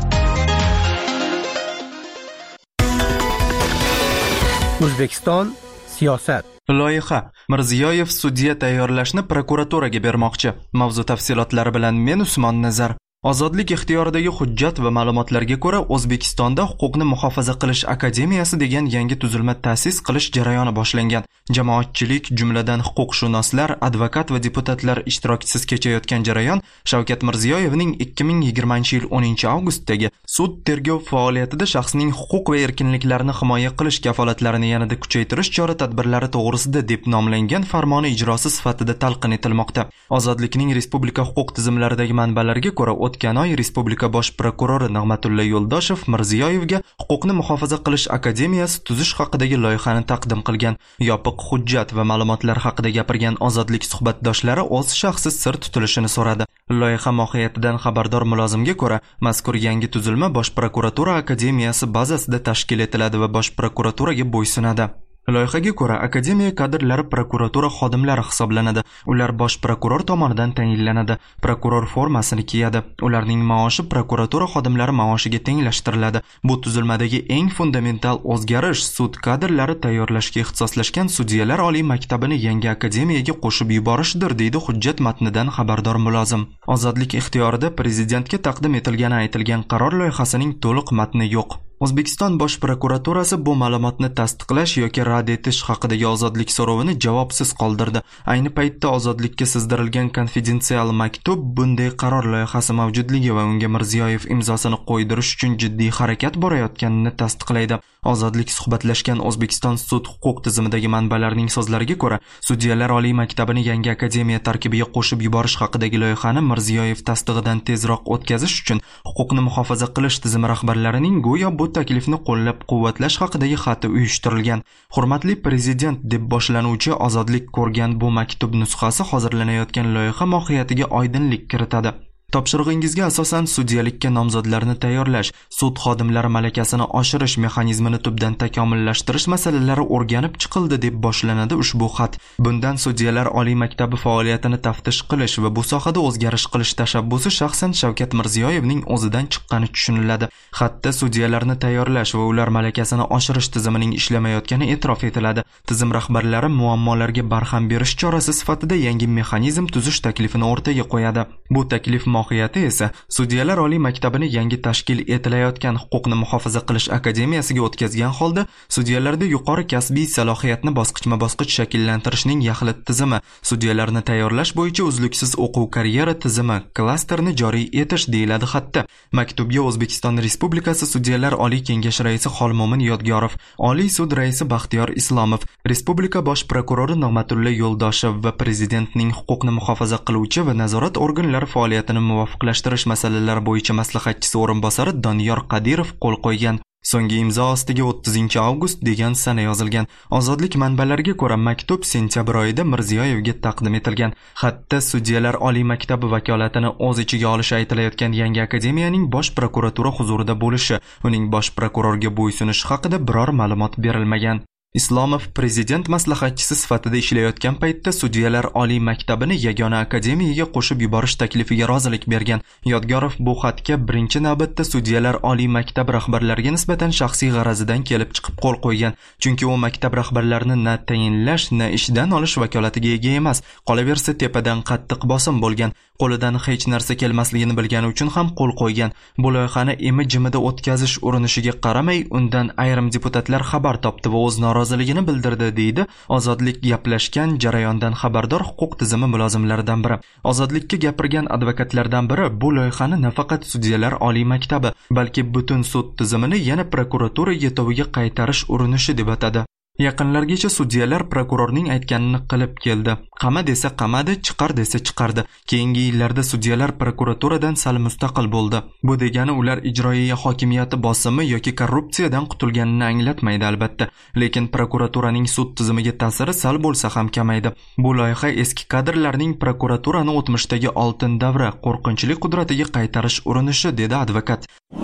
O'zbekiston siyosat. Loyiha: Mirziyoyev sudya tayyorlashni prokuraturaga bermoqchi. Mavzu tafsilotlari bilan men Usmon Nazar. Ozodlik ixtiyoridagi hujjat va ma'lumotlarga ko'ra, O'zbekistonda huquqni muhofaza qilish akademiyasi degan yangi tuzilma ta'sis qilish jarayoni boshlangan. Jamoatchilik, jumladan huquqshunoslar, advokat va deputatlar ishtirokisiz kechayotgan jarayon Shavkat Mirziyoyevning ikki ming yigirmanchi yil o'ninchi avgustdagi sud tergov faoliyatida shaxsning huquq va erkinliklarini himoya qilish kafolatlarini yanada kuchaytirish chora-tadbirlari to'g'risida deb nomlangan farmoni ijrosi sifatida talqin etilmoqda. Ozodlikning respublika huquq tizimlaridagi manbalarga ko'ra, o'tgan oy Respublika bosh prokurori Nig'matulla Yo'ldoshev Mirziyoyevga huquqni muhofaza qilish akademiyasi tuzish haqidagi loyihani taqdim qilgan. Yopiq hujjat va ma'lumotlar haqida gapirgan Ozodlik suhbatdoshlari o'z shaxsi sir tutilishini so'radi. Loyiha mohiyatidan xabardor mulozimga ko'ra, mazkur yangi tuzilma bosh prokuratura akademiyasi bazasida tashkil etiladi va bosh prokuraturaga bo'ysunadi. Loyihaga ko'ra, akademiya kadrlari prokuratura xodimlari hisoblanadi. Ular bosh prokuror tomonidan tayinlanadi. Prokuror formasini kiyadi. Ularning maoshi prokuratura xodimlari maoshiga tenglashtiriladi. Bu tuzilmadagi eng fundamental o'zgarish sud kadrlari tayyorlashga ixtisoslashgan sudyalar oliy maktabini yangi akademiyaga qo'shib yuborishdir, deydi hujjat matnidan xabardor mulozim. Ozodlik ixtiyorida prezidentga taqdim etilgani aytilgan qaror loyihasining to'liq matni yo'q. O'zbekiston bosh prokuraturasi bu ma'lumotni tasdiqlash yoki rad etish haqidagi ozodlik so'rovini javobsiz qoldirdi. Ayni paytda ozodlikka sizdirilgan konfidensial maktub bunday qaror loyihasi mavjudligi va unga Mirziyoyev imzosini qo'ydirish uchun jiddiy harakat borayotganini tasdiqlaydi. Ozodlik suhbatlashgan O'zbekiston sud huquq tizimidagi manbalarning so'zlariga ko'ra, sudyalar oliy maktabini yangi akademiya tarkibiga qo'shib yuborish haqidagi loyihani Mirziyoyev tasdig'idan tezroq o'tkazish uchun huquqni muhofaza qilish tizimi rahbarlarining go'yo bu taklifni qo'llab-quvvatlash haqidagi xati uyushtirilgan. Hurmatli prezident deb boshlanuvchi ozodlik ko'rgan bu maktub nusxasi hozirlanayotgan loyiha mohiyatiga oydinlik kiritadi. Topshirig'ingizga asosan sudyalikka nomzodlarni tayyorlash, sud xodimlari malakasini oshirish mexanizmini tubdan takomillashtirish masalalari o'rganib chiqildi deb boshlanadi ushbu xat. Bundan sudyalar oliy maktabi faoliyatini taftish qilish va bu sohada o'zgarish qilish tashabbusi shaxsan Shavkat Mirziyoyevning o'zidan chiqqani tushuniladi. Xatda sudyalarni tayyorlash va ular malakasini oshirish tizimining ishlamayotgani e'tirof etiladi. Tizim rahbarlari muammolarga barham berish chorasi sifatida yangi mexanizm tuzish taklifini o'rtaga qo'yadi. Bu taklif mohiyati esa sudyalar oliy maktabini yangi tashkil etilayotgan huquqni muhofaza qilish akademiyasiga o'tkazgan holda sudyalarda yuqori kasbiy salohiyatni bosqichma-bosqich shakllantirishning yaxlit tizimi, sudyalarni tayyorlash bo'yicha uzluksiz o'quv karyera tizimi, klasterni joriy etish deyiladi xatda. Maktubga O'zbekiston Respublikasi Sudyalar Oliy Kengashi raisi Xolmo'min Yodgorov, Oliy sud raisi Baxtiyor Islomov, Respublika bosh prokurori Nig'matulla Yo'ldoshev va prezidentning huquqni muhofaza qiluvchi va nazorat organlari faoliyatini muvofiqlashtirish masalalari bo'yicha maslahatchisi o'rinbosari Doniyor Qadirov qo'l qo'ygan. So'nggi imzo ostiga o'ttizinchi avgust degan sana yozilgan. Ozodlik manbalariga ko'ra maktub sentyabr oyida Mirziyoyevga taqdim etilgan. Xatda Sudyalar oliy maktabi vakolatini o'z ichiga olishi aytilayotgan yangi akademiyaning bosh prokuratura huzurida bo'lishi, uning bosh prokurorga bo'ysunishi haqida biror ma'lumot berilmagan. Islomov prezident maslahatchisi sifatida ishlayotgan paytda Sudyalar oliy maktabini yagona akademiyaga qo'shib yuborish taklifiga rozilik bergan. Yodgorov bu xatga birinchi navbatda Sudyalar oliy maktab rahbarlariga nisbatan shaxsiy g'arazidan kelib chiqib qo'l qo'ygan. Chunki u maktab rahbarlarini na tayinlash, na ishdan olish vakolatiga ega emas. Qolaversa tepadan qattiq bosim bo'lgan. Qo'lidan hech narsa kelmasligini bilgani uchun ham qo'l qo'ygan. Bu loyihani imi-jimida o'tkazish urinishiga qaramay, undan ayrim deputatlar xabar topdi va o'z roziligini bildirdi, deydi Ozodlik gaplashgan jarayondan xabardor huquq tizimi mulozimlaridan biri. Ozodlikka gapirgan advokatlardan biri bu loyihani nafaqat Sudyalar oliy maktabi, balki butun sud tizimini yana prokuratura yetoviga qaytarish urinishi deb atadi. Yaqinlargacha sudyalar prokurorning aytganini qilib keldi. Qama desa qamadi, chiqar desa chiqardi. Keyingi yillarda sudyalar prokuraturadan sal mustaqil bo'ldi. Bu degani ular ijroiya hokimiyati bosimi yoki korrupsiyadan qutulganini anglatmaydi albatta. Lekin prokuraturaning sud tizimiga ta'siri sal bo'lsa ham kamaydi. Bu loyiha eski kadrlarning prokuraturani o'tmishdagi oltin davra qo'rqinchli qudratiga qaytarish urinishi, dedi advokat.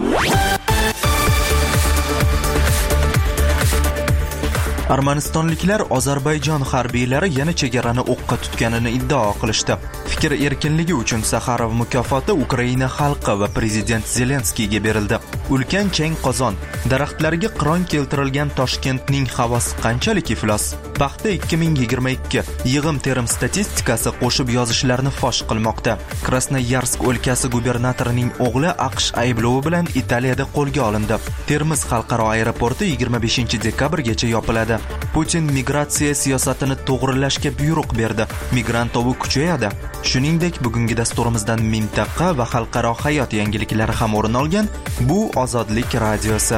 Armanistonliklar Ozarbayjon harbiylari yana chegarani o'qqa tutganini iddao qilishdi. Fikr erkinligi uchun Saxarov mukofoti Ukraina xalqi va prezident Zelenskiyga berildi. Ulkan chang qozon, daraxtlarga qiron keltirilgan Toshkentning havosi qanchalik iflos? Paxta ikki ming yigirma ikki yig'im terim statistikasi qo'shib yozishlarni fosh qilmoqda. Krasnoyarsk o'lkasi gubernatorining o'g'li AQSh ayblovi bilan Italiyada qo'lga olindi. Termiz xalqaro aeroporti yigirma beshinchi dekabrgacha yopiladi. Putin migratsiya siyosatini to'g'rilashga buyruq berdi. Migrant tovi kuchayadi. Shuningdek, bugungi dasturimizdan mintaqa va xalqaro hayot yangiliklari ham o'rin olgan. Bu Ozodlik radiosi.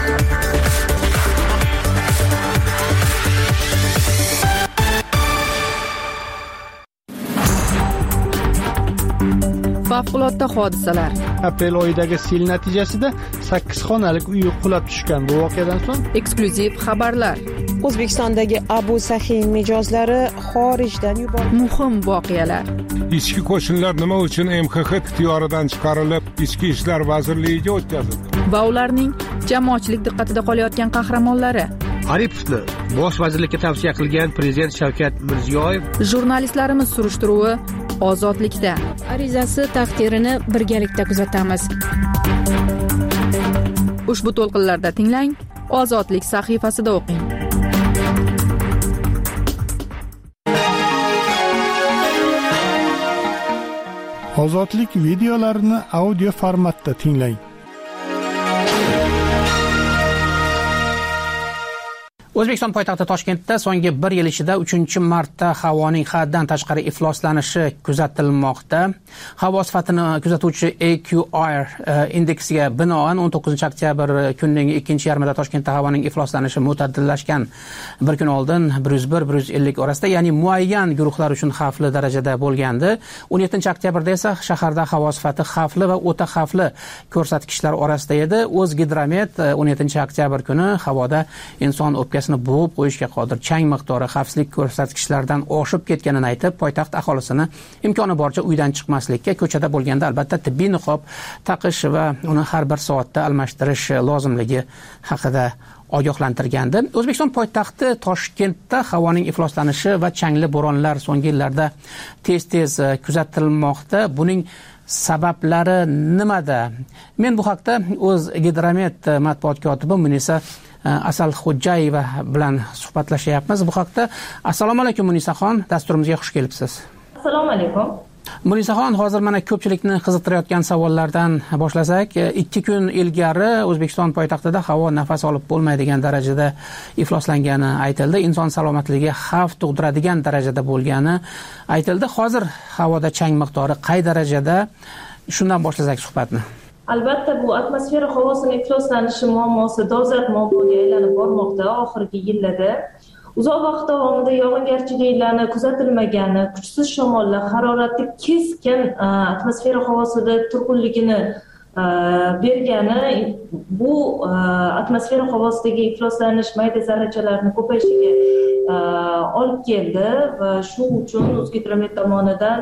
Favqulodda hodisalar. Aprel oyidagi sel natijasida sakkiz xonalik uy qulab tushgan. Bu voqeadan so'ng eksklyuziv xabarlar. O'zbekistondagi Abu Sahiy mijozlari xorijdan yuborildi. Muhim voqealar. Ichki qo'shinlar nima uchun M X X ixtiyoridan chiqarilib, Ichki ishlar vazirligiga o'tkazildi? Va ularning jamoatchilik diqqatida qolayotgan qahramonlari. Aripovni bosh vazirlikka tavsiya qilgan prezident Shavkat Mirziyoyev. Jurnalistlarimiz surishtiruvi Ozodlikda. Arizasi taqdirini birgalikda kuzatamiz. Ushbu to'lqinlarda tinglang, Ozodlik sahifasida o'qing. Ozodlik videolarini audio formatda tinglang. O'zbekiston poytaxti Toshkentda so'nggi bir yil ichida uchinchi marta havoning haddan tashqari ifloslanishi kuzatilmoqda. Havo sifatini kuzatuvchi A Q I indeksiga binoan o'n to'qqizinchi oktyabr kunning ikkinchi yarmida Toshkentda havoning ifloslanishi mo'tadillashgan. Bir kun oldin bir yuz bir bir yuz ellik orasida, ya'ni muayyan guruhlar uchun xavfli darajada bo'lgandi. o'n yettinchi oktyabrda esa shaharda havo sifati xavfli va o'ta xavfli ko'rsatkichlar orasida edi. O'zgidromet o'n yettinchi oktyabr kuni havoda inson o'pkasini bo'g'ib qo'yishga qodir chang miqdori xavfsizlik ko'rsatkichlaridan oshib ketganini aytib, poytaxt aholisini imkoni boricha uydan chiqmaslikka, ko'chada bo'lganda albatta tibbiy niqob taqish va uni har bir soatda almashtirish lozimligi haqida ogohlantirgandi. O'zbekiston poytaxti Toshkentda havoning ifloslanishi va changli bo'ronlar so'nggi yillarda tez-tez kuzatilmoqda. Buning sabablari nimada? Men bu haqda O'zgidromet matbuot kotibi Munisa Asalxo'jayeva bilan suhbatlashyapmiz. Bu haqda. Assalomu alaykum Munisaxon, dasturimizga xush kelibsiz. Assalomu alaykum. Munisaxon, hozir mana ko'pchilikni qiziqtirayotgan savollardan boshlasak, ikki kun ilgari O'zbekiston poytaxtida havo nafas olib bo'lmaydigan darajada ifloslangani aytildi. Inson salomatligiga xavf tug'diradigan darajada bo'lgani aytildi. Hozir havoda chang miqdori qay darajada? Shundan boshlasak suhbatni. Albatta, bu atmosfera havosining ifloslanishi muammosi dolzarb muammoga aylanib bormoqda oxirgi yillarda. Uzoq vaqt davomida yog'ingarchiliklarni kuzatilmagani, kuchsiz shamollar, haroratli keskin atmosfera havosida turg'unligini bergani bu atmosfera havosidagi ifloslanish mayda zarrachalarni ko'payishiga olib keldi va shu uchun O'zgidromet tomonidan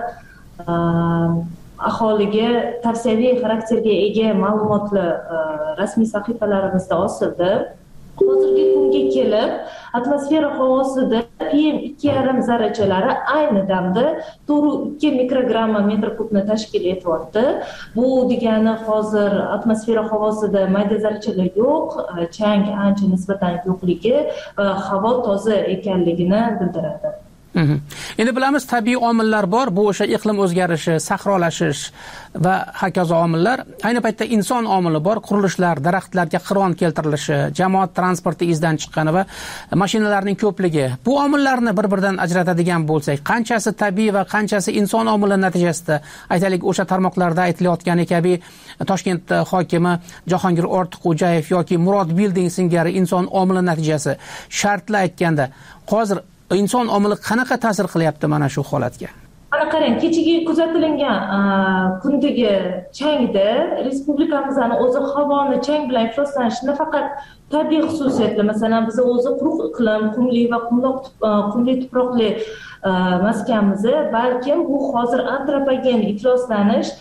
aholiga tavsiyaviy xarakterga ega ma'lumotlar rasmiy sahifalarimizda osildi. Hozirgi kunga kelib atmosfera havosida P M ikki yarim zarrachalari ayni damda to'rt ikki mikrogramma metr kubni tashkil etyapti. Bu degani hozir atmosfera havosida mayda zarrachalar yo'q, chang ancha nisbatan yo'qligi va havo toza ekanligini bildiradi. Endi bilamiz, tabiiy omillar bor, bu o'sha iqlim o'zgarishi, sahrolashish va hokazo omillar. Ayni paytda inson omili bor, qurilishlar, daraxtlarga qiron keltirilishi, jamoat transporti izdan chiqqani va mashinalarning ko'pligi. Bu omillarni bir-biridan ajratadigan bo'lsak, qanchasi tabiiy va qanchasi inson omili natijasida, aytaylik, o'sha tarmoqlarda aytilayotgani kabi Toshkent hokimi Jahongir Ortiqxo'jayev yoki Murod Building singari inson omili natijasi shartli aytganda, hozir inson omili qanaqa ta'sir qilyapti mana shu holatga? Ana qarang, kechagi kuzatilgan kundagi changda respublikamizning o'zi havoni chang bilan ifloslanishi nafaqat tabiiy xususiyatlar, masalan, biz o'zi quruq iqlim, qumli va qumloq qumli tuproqli maskanmiz, balki bu hozir antropogen ifloslanish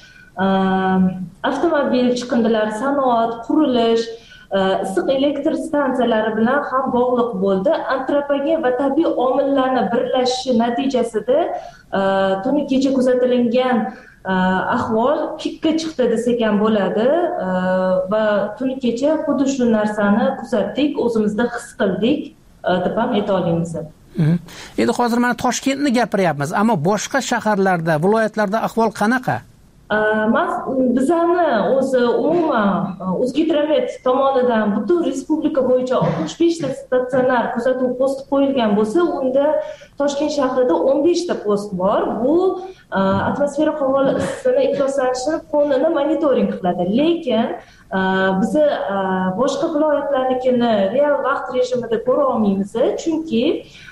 avtomobil chiqindilari, sanoat, qurilish, issiq elektr stansiyalari bilan ham bog'liq bo'ldi. Antropogen va tabiiy omillarning birlashishi natijasida tuni kecha kuzatilgan ahvol pikka chiqdi desak ham bo'ladi va tuni kecha xuddi shu narsani kuzatdik, o'zimizda his qildik deb ham ayta olamiz. Endi hozir mana Toshkentni gapiryapmiz, ammo boshqa shaharlarda, viloyatlarda ahvol qanaqa? Bizani o'zi umuman O'zgidromet tomonidan butun respublika bo'yicha oltmish beshta statsionar kuzatuv posti qo'yilgan bo'lsa, unda Toshkent shahrida o'n beshta post bor. Bu atmosfera havosini ifloslanishini fonini monitoring qiladi. Lekin biz boshqa viloyatlarnikini real vaqt rejimida ko'ra olmaymiz, chunki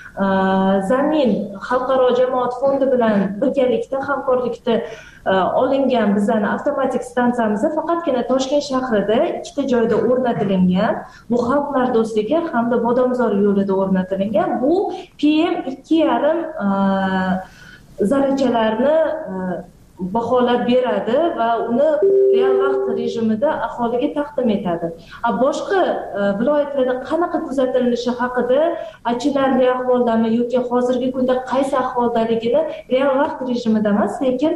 Zamin xalqaro jamoat fondi bilan birgalikda hamkorlikda olingan bizning avtomatik stansiyamiz faqatgina Toshkent shahrida ikkita joyda o'rnatilgan. Bu xalqlar do'stligi hamda Bodomzor yo'lida o'rnatilgan. Bu P M ikki yarim zarrachalarni baholab beradi va uni real vaqt rejimida aholiga taqdim etadi. Boshqa viloyatlarda qanaqa kuzatilinishi haqida achinarli ahvoldami yoki hozirgi kunda qaysi ahvoldaligini real vaqt rejimida emas, lekin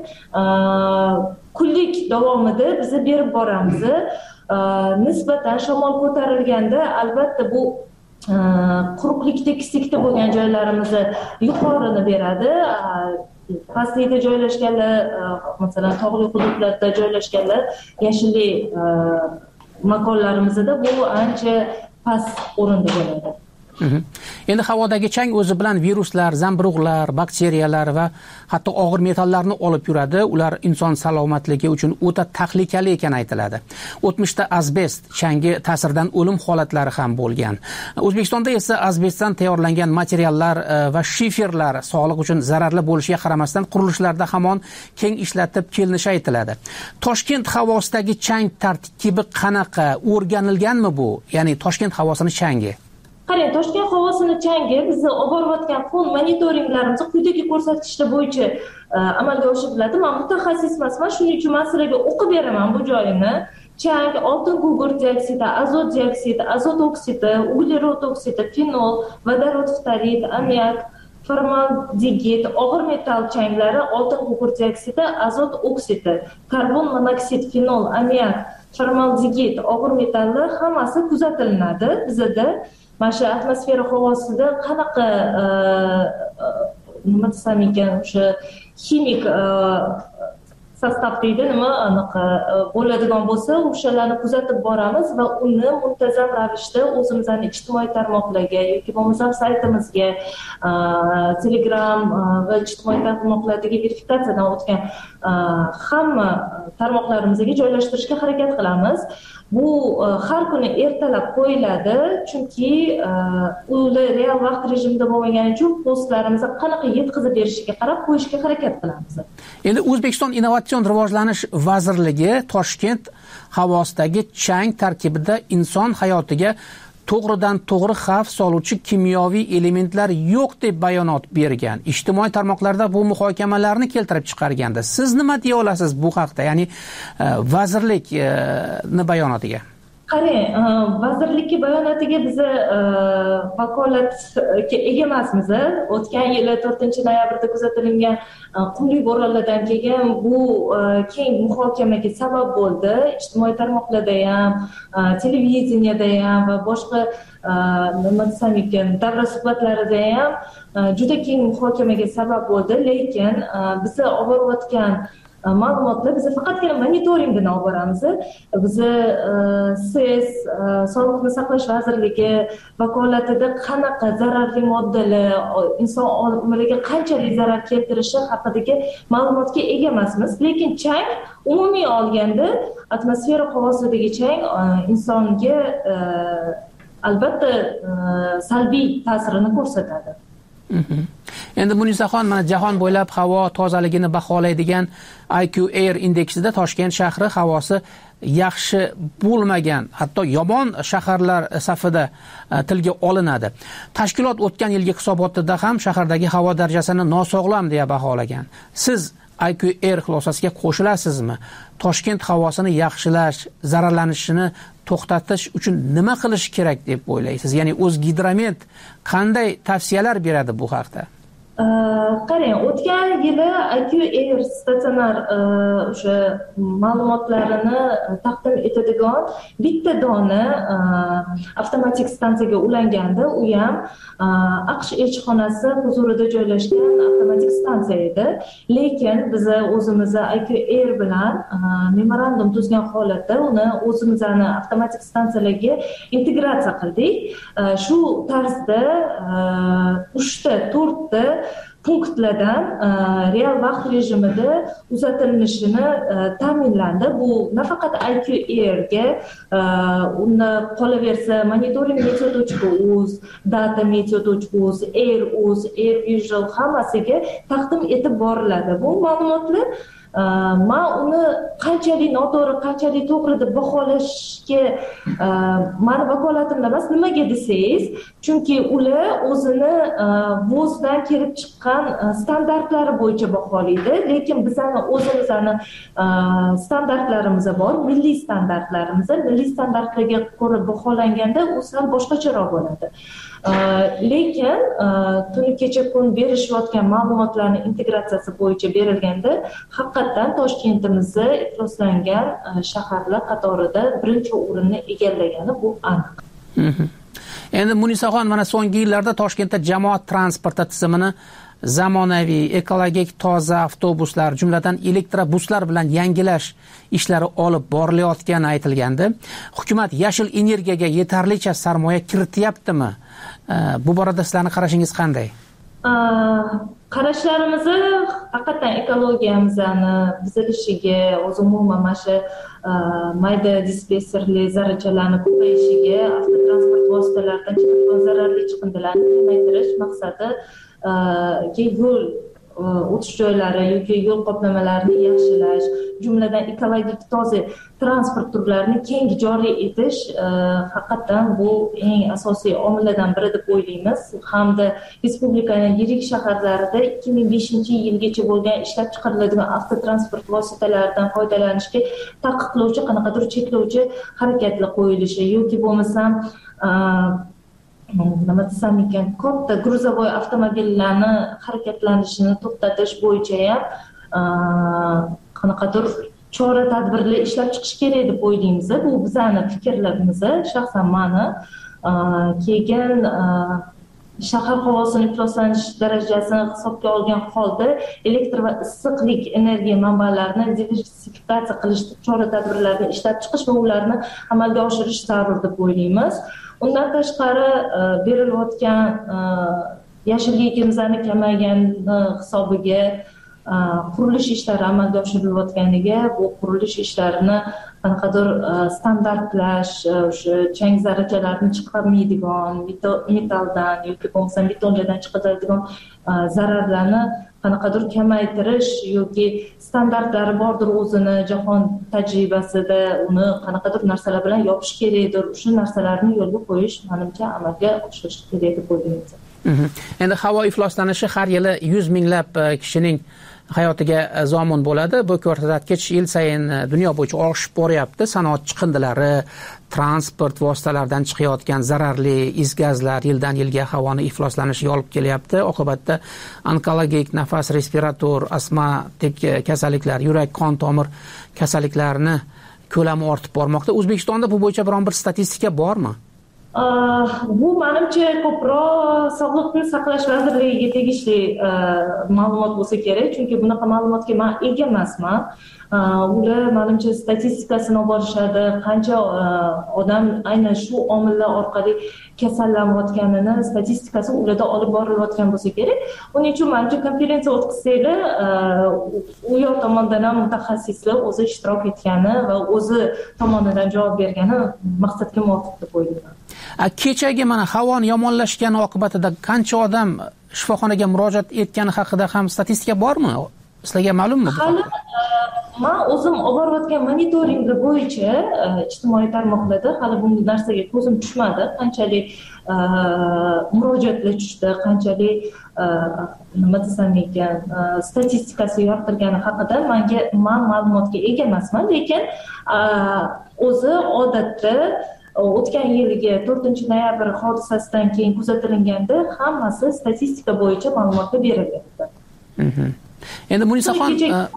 kunlik davomida biz berib boramiz. Nisbatan shamol ko'tarilganda albatta bu quruqlikda, kisikda bo'lgan joylarimizni yuqorini beradi. Pastlikda joylashganlar, masalan, tog'li hududlarda joylashganlar, yashillik makonlarimizda bu ancha past o'rinda bo'ladi. Endi havodagi chang o'zi bilan viruslar, zamburug'lar, bakteriyalar va hatto og'ir metallarni olib yuradi. Ular inson salomatligi uchun o'ta tahlikali ekani aytiladi. O'tmishda asbest changi ta'siridan o'lim holatlari ham bo'lgan. O'zbekistonda esa asbestdan tayyorlangan materiallar va shiferlar sog'liq uchun zararli bo'lishiga qaramasdan qurilishlarda hamon keng ishlatib kelinishi aytiladi. Toshkent havosidagi chang tarkibi qanaqa? O'rganilganmi bu? Ya'ni Toshkent havosining changi. Qarang, Toshkent havosini changi biz olib borayotgan fon monitoringlarimiz quyidagi ko'rsatkichlar bo'yicha amalga oshiriladi. Men mutaxassis emasman, shuning uchun men sizlarga o'qib beraman bu joyini. Chang, oltin gugurt dioksidi, azot dioksidi, azot oksidi, uglerod oksidi, fenol, vodorod ftarid, ammiak, formaldegid, og'ir metall changlari, oltin gugurt dioksidi, azot oksidi, karbon monoksid, fenol, ammiak, formaldegid, og'ir metallar hammasi kuzatilinadi bizda. Mana shu atmosfera havosida qanaqa nima desam ekan, o'sha kimik sostav deydi, nima anaqa bo'ladigan bo'lsa, o'shalarni kuzatib boramiz va uni muntazam ravishda o'zimizning ijtimoiy tarmoqlarga yoki bo'lmasam saytimizga, Telegram va ijtimoiy tarmoqlardagi verifikatsiyadan o'tgan hamma tarmoqlarimizga joylashtirishga harakat qilamiz. bu har kuni ertalab qo'yiladi, chunki ular real vaqt rejimida bo'lmagani uchun postlarimizni qanaqa yetkazib berishiga qarab qo'yishga harakat qilamiz. Endi O'zbekiston Innovatsion rivojlanish vazirligi Toshkent havosidagi chang tarkibida inson hayotiga to'g'ridan to'g'ri xavf soluvchi kimyoviy elementlar yo'q deb bayonot bergan. Ijtimoiy tarmoqlarda bu muhokamalarni keltirib chiqarganda siz nima deya olasiz bu haqda, ya'ni vazirlikning bayonotiga? Qarang, vazirlikning bayonotiga biz vakolatga ega emasmiz. O'tgan yili to'rtinchi noyabrda kuzatilgan qumlik bo'ronlardan keyin bu keng muhokamaga sabab bo'ldi. Ijtimoiy tarmoqlarda ham, televideniyada ham va boshqa nima desam ekan, davra suhbatlarida ham juda keng muhokamaga sabab bo'ldi, lekin biz olib borayotgan ma'lumotlar biz faqatgina monitoringdan olib boramiz. Biz S S Sog'liqni saqlash vazirligi vakolatida qanaqa zararli moddalar inson umriga qanchalik zarar keltirishi haqidagi ma'lumotga ega emasmiz, lekin chang umumiy olganda atmosfera havosidagi chang insonga albatta salbiy ta'sirini ko'rsatadi. Endi Munisaxon, mana jahon bo'ylab havo tozaligini baholaydigan I Q Air indeksida Toshkent shahri havosi yaxshi bo'lmagan, hatto yomon shaharlar safida tilga olinadi. Tashkilot o'tgan yilgi hisobotida ham shahardagi havo darajasini nosog'lom deya baholagan. Siz I Q Air xulosasiga qo'shilasizmi? Toshkent havosini yaxshilash, zararlanishini to'xtatish uchun nima qilish kerak deb o'ylaysiz? Ya'ni O'zgidromet qanday tavsiyalar beradi bu haqda? Qarang, o'tgan yili I Q Air statsionar o'sha ma'lumotlarini taqdim etadigan bitta dona avtomatik stansiyaga ulangandi. U ham AQSh elchixonasi huzurida joylashgan avtomatik stansiya edi. Lekin biz o'zimiz I Q Air bilan memorandum tuzgan holatda uni o'zimizning avtomatik stansiyalarga integratsiya qildik. Shu tarzda uchta, to'rtta punktlardan real vaqt rejimida uzatilishini ta'minlandi. Bu nafaqat I Q Airga, unda qolaversa monitoring meteo nuqta uz, data meteo nuqta uz, air uz, air visual hammasiga taqdim etib boriladi. Bu ma'lumotlar men uni qanchalik noto'g'ri, qanchalik to'g'ri deb baholashga meni vakolatimda emas. Nimaga desangiz, chunki ular o'zini vozdan kelib chiqqan standartlari bo'yicha baholaydi, lekin bizning o'zimizning standartlarimiz bor, milliy standartlarimiz. Milliy standartlarga ko'ra baholanganda u sal boshqacharoq bo'ladi. Lekin tuni kecha kun berishayotgan ma'lumotlarning integratsiyasi bo'yicha berilganda haqiqatan Toshkentimizni ifloslangan shaharlar qatorida birinchi o'rinni egallagani bu aniq. Endi Munisaxon, mana so'nggi yillarda Toshkentda jamoat transporti tizimini zamonaviy, ekologik toza avtobuslar, jumladan elektrobuslar bilan yangilash ishlari olib borilayotgani aytilgandi. Hukumat yashil energiyaga yetarlicha sarmoya kirityaptimi? Bu borada sizlarning qarashingiz qanday? Qarashlarimizni haqiqatan ekologiyamizni buzilishiga, o'z umuman mana shu mayda disperserli zarrachalarni ko'payishiga, avtotransport vositalaridan chiqadigan zararli chiqindilarni kamaytirish maqsadi yo'l o'tish joylari yoki yo'l qoplamalarini yaxshilash, jumladan ekologik toza transport turlarini keng joriy etish haqiqatan bu eng asosiy omillardan biri deb o'ylaymiz. Hamda respublikaning yirik shaharlarida ikki ming beshinchi yilgacha bo'lgan ishlab chiqariladigan avtotransport vositalaridan foydalanishga taqiqlovchi, qanaqadir cheklovchi harakatlar qo'yilishi yoki bo'lmasam nima desam ekan, katta gruzovoy avtomobillarni harakatlanishini to'xtatish bo'yicha ham qanaqadir chora tadbirlar ishlab chiqish kerak deb o'ylaymiz. Bu bizning fikrlarimiz, shaxsan meni. Keyin shahar havosining ifloslanish darajasini hisobga olgan holda elektr va issiqlik energiya manbalarini diversifikatsiya qilish chora-tadbirlarini ishlab chiqish va ularni amalga oshirish zarur deb o'ylaymiz. Undan tashqari berilayotgan yashilligimizni kamaygani hisobiga qurilish ishlari amalga oshirilayotganiga, bu qurilish ishlarini qanaqadir standartlash, o'sha chang zarrachalarni chiqarmaydigan metalldan yoki bo'lmasa betonlardan chiqaradigan zararlarni qanaqadir kamaytirish yoki standartlari bordir o'zini jahon tajribasida, uni qanaqadir narsalar bilan yopish kerakdir. O'sha narsalarni yo'lga qo'yish menimcha amalga oshirish kerak deb o'ylayman. Endi havo ifloslanishi har yili yuz minglab kishining hayotiga zomin bo'ladi. Bu ko'rsatkich yil sayin dunyo bo'yicha oshib boryapti. Sanoat chiqindilari, transport vositalaridan chiqayotgan zararli is gazlar yildan yilga havoni ifloslanishiga olib kelyapti. Oqibatda onkologik, nafas, respirator, astmatik kasalliklar, yurak, qon tomir kasalliklarini ko'lami ortib bormoqda. O'zbekistonda bu bo'yicha biron bir statistika bormi? Bu menimcha ko'proq Sog'liqni saqlash vazirligiga tegishli ma'lumot bo'lsa kerak, chunki bunaqa ma'lumotga men ega emasman. Ular menimcha statistikasini olib borishadi, qancha odam aynan shu omillar orqali kasallanayotganini statistikasi ularda olib borilayotgan bo'lsa kerak. Uning uchun menimcha konferensiya o'tkazsanglar, u yoq tomondan ham mutaxassislar o'zi ishtirok etgani va o'zi tomonidan javob bergani maqsadga muvofiq deb o'ylayman. Kechagi mana havoni yomonlashgani oqibatida qancha odam shifoxonaga murojaat etgani haqida ham statistika bormi? Sizlarga ma'lummi? Hali men o'zim olib borayotgan monitoringi bo'yicha ijtimoiy tarmoqlarda hali bu narsaga ko'zim tushmadi. Qanchalik murojaatlar tushdi, qanchalik nima desam ekan, statistikasi yoritilgani haqida menga men ma'lumotga ega emasman, lekin o'zi odatda o'tgan yilgi to'rtinchi noyabr hodisasidan keyin kuzatilganda hammasi statistika bo'yicha ma'lumotlar berilgan. Endi Munisaxon,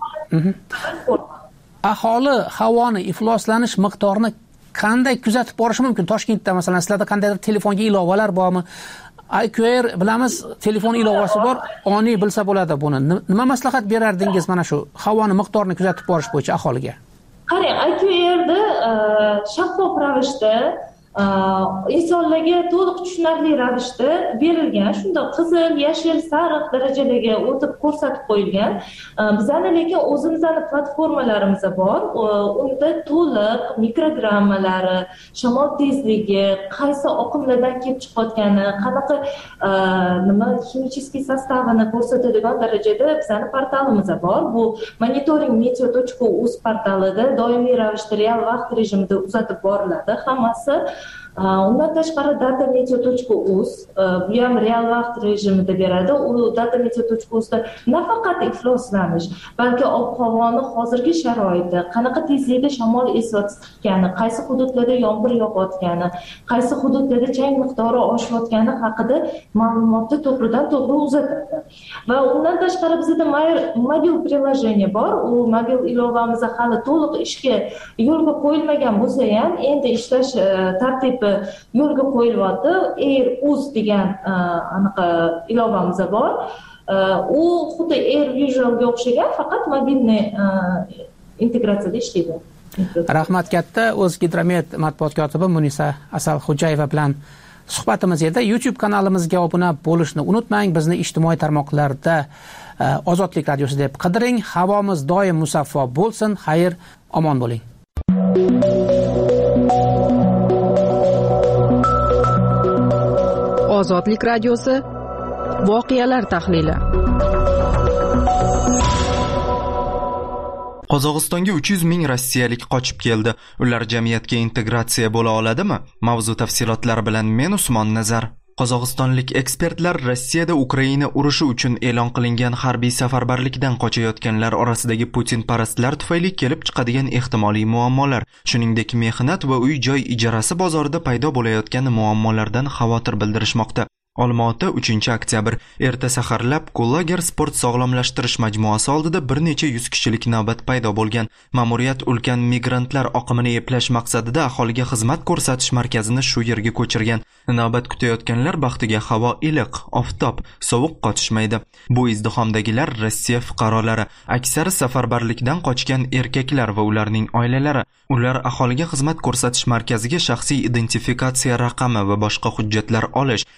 aholi havoni ifloslanish miqdorini qanday kuzatib borishi mumkin? Toshkentda masalan sizlarda qandaydir telefonga ilovalar bormi? I Q R bilamiz, telefon ilovasi bor, oniy bilsa bo'ladi buni. Nima maslahat berardingiz mana shu havoni miqdorini kuzatib borish bo'yicha aholiga? Qarang, I Q R'da shaffof ravishda insonlarga to'liq tushunarli ravishda berilgan, shunda qizil, yashil, sariq darajalarga o'tib ko'rsatib qo'yilgan. Bizning lekin o'zimizning platformalarimiz bor. Unda to'liq mikrogrammalari, shamol tezligi, qaysi oqimlardan kelib chiqayotgani, qanaqa nima ximicheskiy sostavini ko'rsatadigan darajada bizning portalimiz bor. Bu monitoring meteo точка uz portalida doimiy ravishda real vaqt rejimida uzatib boriladi hammasi. Undan tashqari data meteo точка uz bu ham real vaqt rejimida beradi. U data meteo точка uzda nafaqat ifloslanish, balki ob-havoni hozirgi sharoiti, qanaqa tezlikda shamol esayotgani, qaysi hududlarda yomg'ir yog'ayotgani, qaysi hududlarda chang miqdori oshayotgani haqida ma'lumotni to'g'ridan to'g'ri uzatadi. Va undan tashqari bizda mobil priложение bor. U mobil ilovamiz hali to'liq ishga yo'lga qo'yilmagan bo'lsa ham, endi ishlash tartibi yo'lga qo'yilyapti. Air uz degan anaqa ilovamiz bor. U xuddi Air Visualga o'xshagan, faqat mobilni integratsiyada ishlaydi. Rahmat katta. O'zgidromet matbuot kotibi Munisa Asalxo'jayeva bilan suhbatimiz edi. YouTube kanalimizga obuna bo'lishni unutmang. Bizni ijtimoiy tarmoqlarda Ozodlik radiosi deb qidiring. Havomiz doim musaffo bo'lsin. Xayr, omon bo'ling. Ozodlik radiosi voqealar tahlili. Qozog'istonga uch yuz ming rossiyalik qochib keldi. Ular jamiyatga integratsiya bo'la oladimi? Mavzu tafsilotlari bilan men Usmon Nazar. Qozog'istonlik ekspertlar Rossiyada Ukraina urushi uchun e'lon qilingan harbiy safarbarlikdan qochayotganlar orasidagi Putin-parastlar tufayli kelib chiqadigan ehtimoliy muammolar, shuningdek mehnat va uy-joy ijarasi bozorida paydo bo'layotgan muammolardan xavotir bildirishmoqda. Olmaota uchinchi oktyabr erta saharlab Kulager sport sog'lomlashtirish majmuasi oldida bir necha yuz kishilik navbat paydo bo'lgan. Ma'muriyat ulkan migrantlar oqimini eplash maqsadida aholiga xizmat ko'rsatish markazini shu yerga ko'chirgan. Navbat kutayotganlar baxtiga havo iliq, oftob, sovuq qotishmaydi. Bu izdihomdagilar Rossiya fuqarolari, aksari safarbarlikdan qochgan erkaklar va ularning oilalari. Ular aholiga xizmat ko'rsatish markaziga shaxsiy identifikatsiya raqami va boshqa hujjatlar olish, qolaversa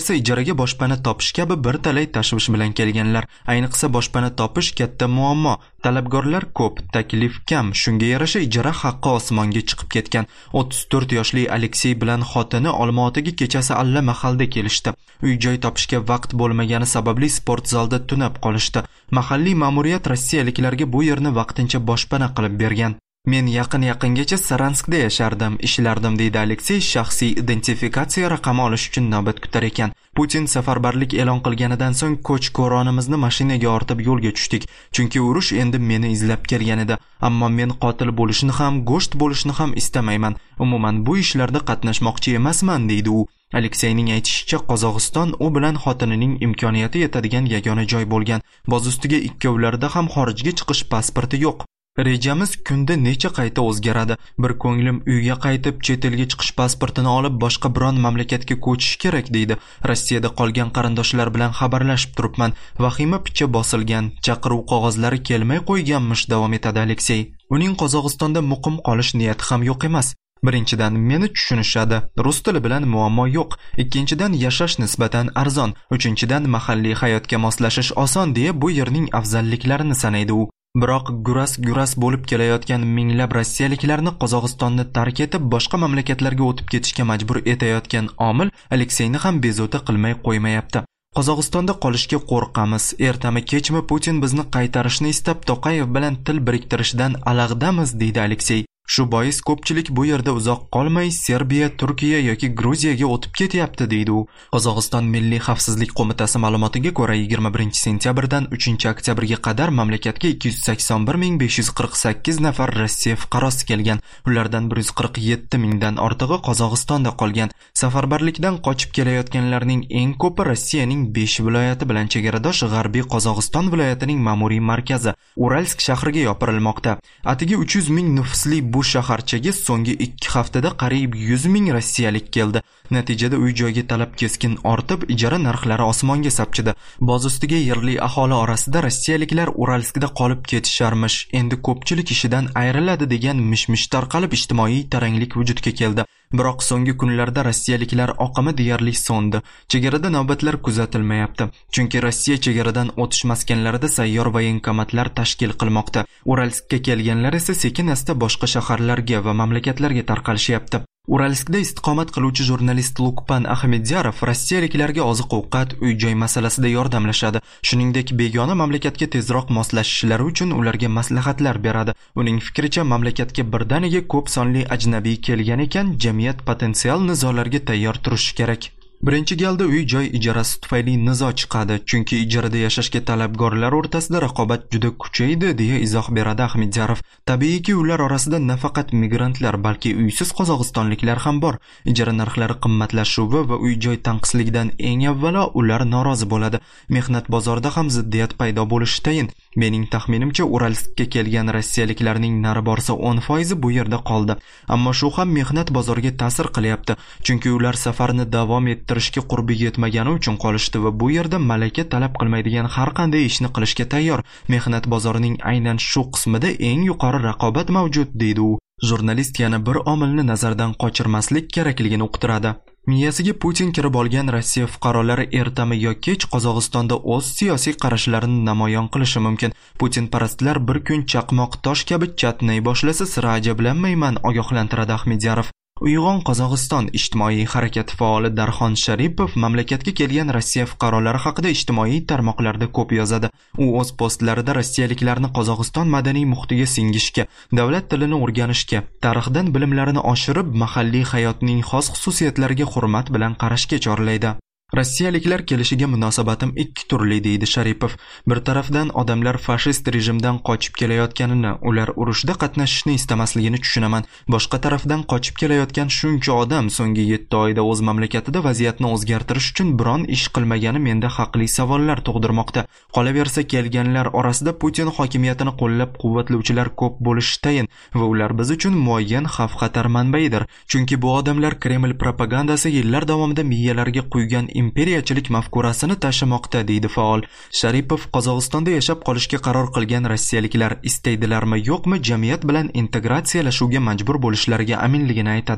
qolaversa ijaraga boshpana topish kabi bir talay tashvish bilan kelganlar. Ayniqsa boshpana topish katta muammo. Talabgorlar ko'p, taklif kam. Shunga yarasha ijara haqqi osmonga chiqib ketgan. o'ttiz to'rt yoshli Aleksey bilan xotini Olmaotaga kechasi alla mahalda kelishdi. Uy-joy topishga vaqt bo'lmagani sababli sport zalda tunab qolishdi. Mahalliy ma'muriyat rossiyaliklarga bu yerni vaqtincha boshpana qilib bergan. Men yaqin-yaqingacha Saranskda yashardim, ishlardim deydi Aleksey shaxsiy identifikatsiya raqami olish uchun navbat kutar ekan. Putin safarbarlik e'lon qilganidan so'ng ko'ch-ko'ronimizni mashinaga ortib yo'lga tushdik, chunki urush endi meni izlab kelgan edi. Ammo men qotil bo'lishni ham, go'sht bo'lishni ham istamayman. Umuman bu ishlarda qatnashmoqchi emasman deydi u. Alekseyning aytishicha, Qozog'iston u bilan xotinining imkoniyati yetadigan yagona joy bo'lgan. Boz ustiga ikkovlarida ham xorijga chiqish pasporti yo'q. Rejamiz kunda necha qayta o'zgaradi. Bir ko'nglim uyga qaytib, chet elga chiqish pasportini olib boshqa biron mamlakatga ko'chish kerak deydi. Rossiyada qolgan qarindoshlar bilan xabarlashib turibman. Vahima picha bosilgan, chaqiruv qog'ozlari kelmay qo'yganmish, davom etadi Aleksey. Uning Qozog'istonda muqim qolish niyati ham yo'q emas. Birinchidan meni tushunishadi, rus tili bilan muammo yo'q. Ikkinchidan yashash nisbatan arzon. Uchinchidan mahalliy hayotga moslashish oson deya bu yerning afzalliklarini sanaydi u. Biroq guras-guras bo'lib kelayotgan minglab rossiyaliklarni Qozog'istonni tark etib boshqa mamlakatlarga o'tib ketishga majbur etayotgan omil Alekseyni ham bezovta qilmay qo'ymayapti. Qozog'istonda qolishga qo'rqamiz. Ertami kechmi Putin bizni qaytarishni istab Toqayev bilan til biriktirishdan alag'damiz deydi Aleksey. Shu bois ko'pchilik bu yerda uzoq qolmay Serbiya, Turkiya yoki Gruziyaga o'tib ketyapti deydi u. Qozog'iston Milliy xavfsizlik qo'mitasi ma'lumotiga ko'ra yigirma birinchi sentyabrdan uchinchi oktyabrga qadar mamlakatga ikki yuz sakson bir ming besh yuz qirq sakkiz nafar Rossiya fuqarosi kelgan. Ulardan bir yuz qirq yetti mingdan ortig'i Qozog'istonda qolgan. Safarbarlikdan qochib kelayotganlarning eng ko'pi Rossiyaning besh viloyati bilan chegaradosh G'arbiy Qozog'iston viloyatining ma'muriy markazi Uralsk shahriga yopirilmoqda. Atigi uch yuz ming nufusli bu shaharchaga so'nggi ikki haftada qariyb yuz ming rossiyalik keldi. Natijada uy-joyga talab keskin ortib, ijara narxlari osmonga sapchidi. Boz ustiga yerli aholi orasida rossiyaliklar Uralskda qolib ketisharmish, endi ko'pchilik ishidan ayriladi degan mish-mish tarqalib ijtimoiy taranglik vujudga keldi. Biroq so'nggi kunlarda rossiyaliklar oqimi deyarli so'ndi. Chegarada navbatlar kuzatilmayapti, chunki Rossiya chegaradan o'tish maskanlarida sayyor voyenkomatlar tashkil qilmoqda. Uralskka kelganlar esa sekin-asta boshqa shaharlarga va mamlakatlarga tarqalishyapti. Uralskda istiqomat qiluvchi jurnalist Lukpan Ahmedyarov rossiyaliklarga oziq-ovqat, uy-joy masalasida yordamlashadi. Shuningdek, begona mamlakatga tezroq moslashishlari uchun ularga maslahatlar beradi. Uning fikricha, mamlakatga birdaniga ko'p sonli ajnabiy kelgan ekan, jamiyat potensial nizolarga tayyor turishi kerak. Birinchi galda uy-joy ijarasi tufayli nizo chiqadi, chunki ijarada yashashga talabgorlar o'rtasida raqobat juda kuchaydi, deya izoh beradi Ahmedyarov. Tabiiyki, ular orasida nafaqat migrantlar, balki uysiz qozog'istonliklar ham bor. Ijara narxlari qimmatlashuvi va uy-joy tanqisligidan eng avvalo ular norozi bo'ladi. Mehnat bozorida ham ziddiyat paydo bo'lishi tayin. Mening taxminimcha, Uralskka kelgan rossiyaliklarning nari borsa o'n foizi bu yerda qoldi. Ammo shu ham mehnat bozoriga ta'sir qilyapti, chunki ular safarni davom ettirishga qurbi yetmagani uchun qolishdi va bu yerda malaka talab qilmaydigan har qanday ishni qilishga tayyor. Mehnat bozorining aynan shu qismida eng yuqori raqobat mavjud, deydi u. Jurnalist yana bir omilni nazardan qochirmaslik kerakligini uqtiradi. Miyasiga Putin kirib olgan Rossiya fuqarolari ertami yo kech Qozog'istonda o'z siyosiy qarashlarini namoyon qilishi mumkin. Putin parastlar bir kun chaqmoq tosh kabi chatnay boshlasa sira ajablanmayman, ogohlantiradi Ahmedyarov. Uyg'on Qozog'iston ijtimoiy harakati faoli Darxon Sharipov mamlakatga kelgan Rossiya fuqarolari haqida ijtimoiy tarmoqlarda ko'p yozadi. U o'z postlarida rossiyaliklarni Qozog'iston madaniy muhitiga singishga, davlat tilini o'rganishga, tarixdan bilimlarini oshirib, mahalliy hayotning xos xususiyatlariga hurmat bilan qarashga chorlaydi. Rossiyaliklar kelishiga munosabatim ikki turli, deydi Sharipov. Bir tarafdan odamlar fashist rejimdan qochib kelayotganini, ular urushda qatnashishni istamasligini tushunaman. Boshqa tarafdan qochib kelayotgan shuncha odam so'nggi yetti oyda o'z mamlakatida vaziyatni o'zgartirish uchun biron ish qilmagani menda haqli savollar tug'dirmoqda. Qolaversa, kelganlar orasida Putin hokimiyatini qo'llab-quvvatlovchilar ko'p bo'lishi tayin va ular biz uchun muayyan xavf-xatar manbaidir. Chunki bu odamlar Kreml propagandasi yillar davomida miyalarga quygan imperiyachilik mafkurasini tashimoqda, deydi faol. Sharipov Qozog'istonda yashab qolishga qaror qilgan rossiyaliklar istaydilarmi yo'qmi jamiyat bilan integratsiyalashuvga majbur bo'lishlariga aminligini aytadi.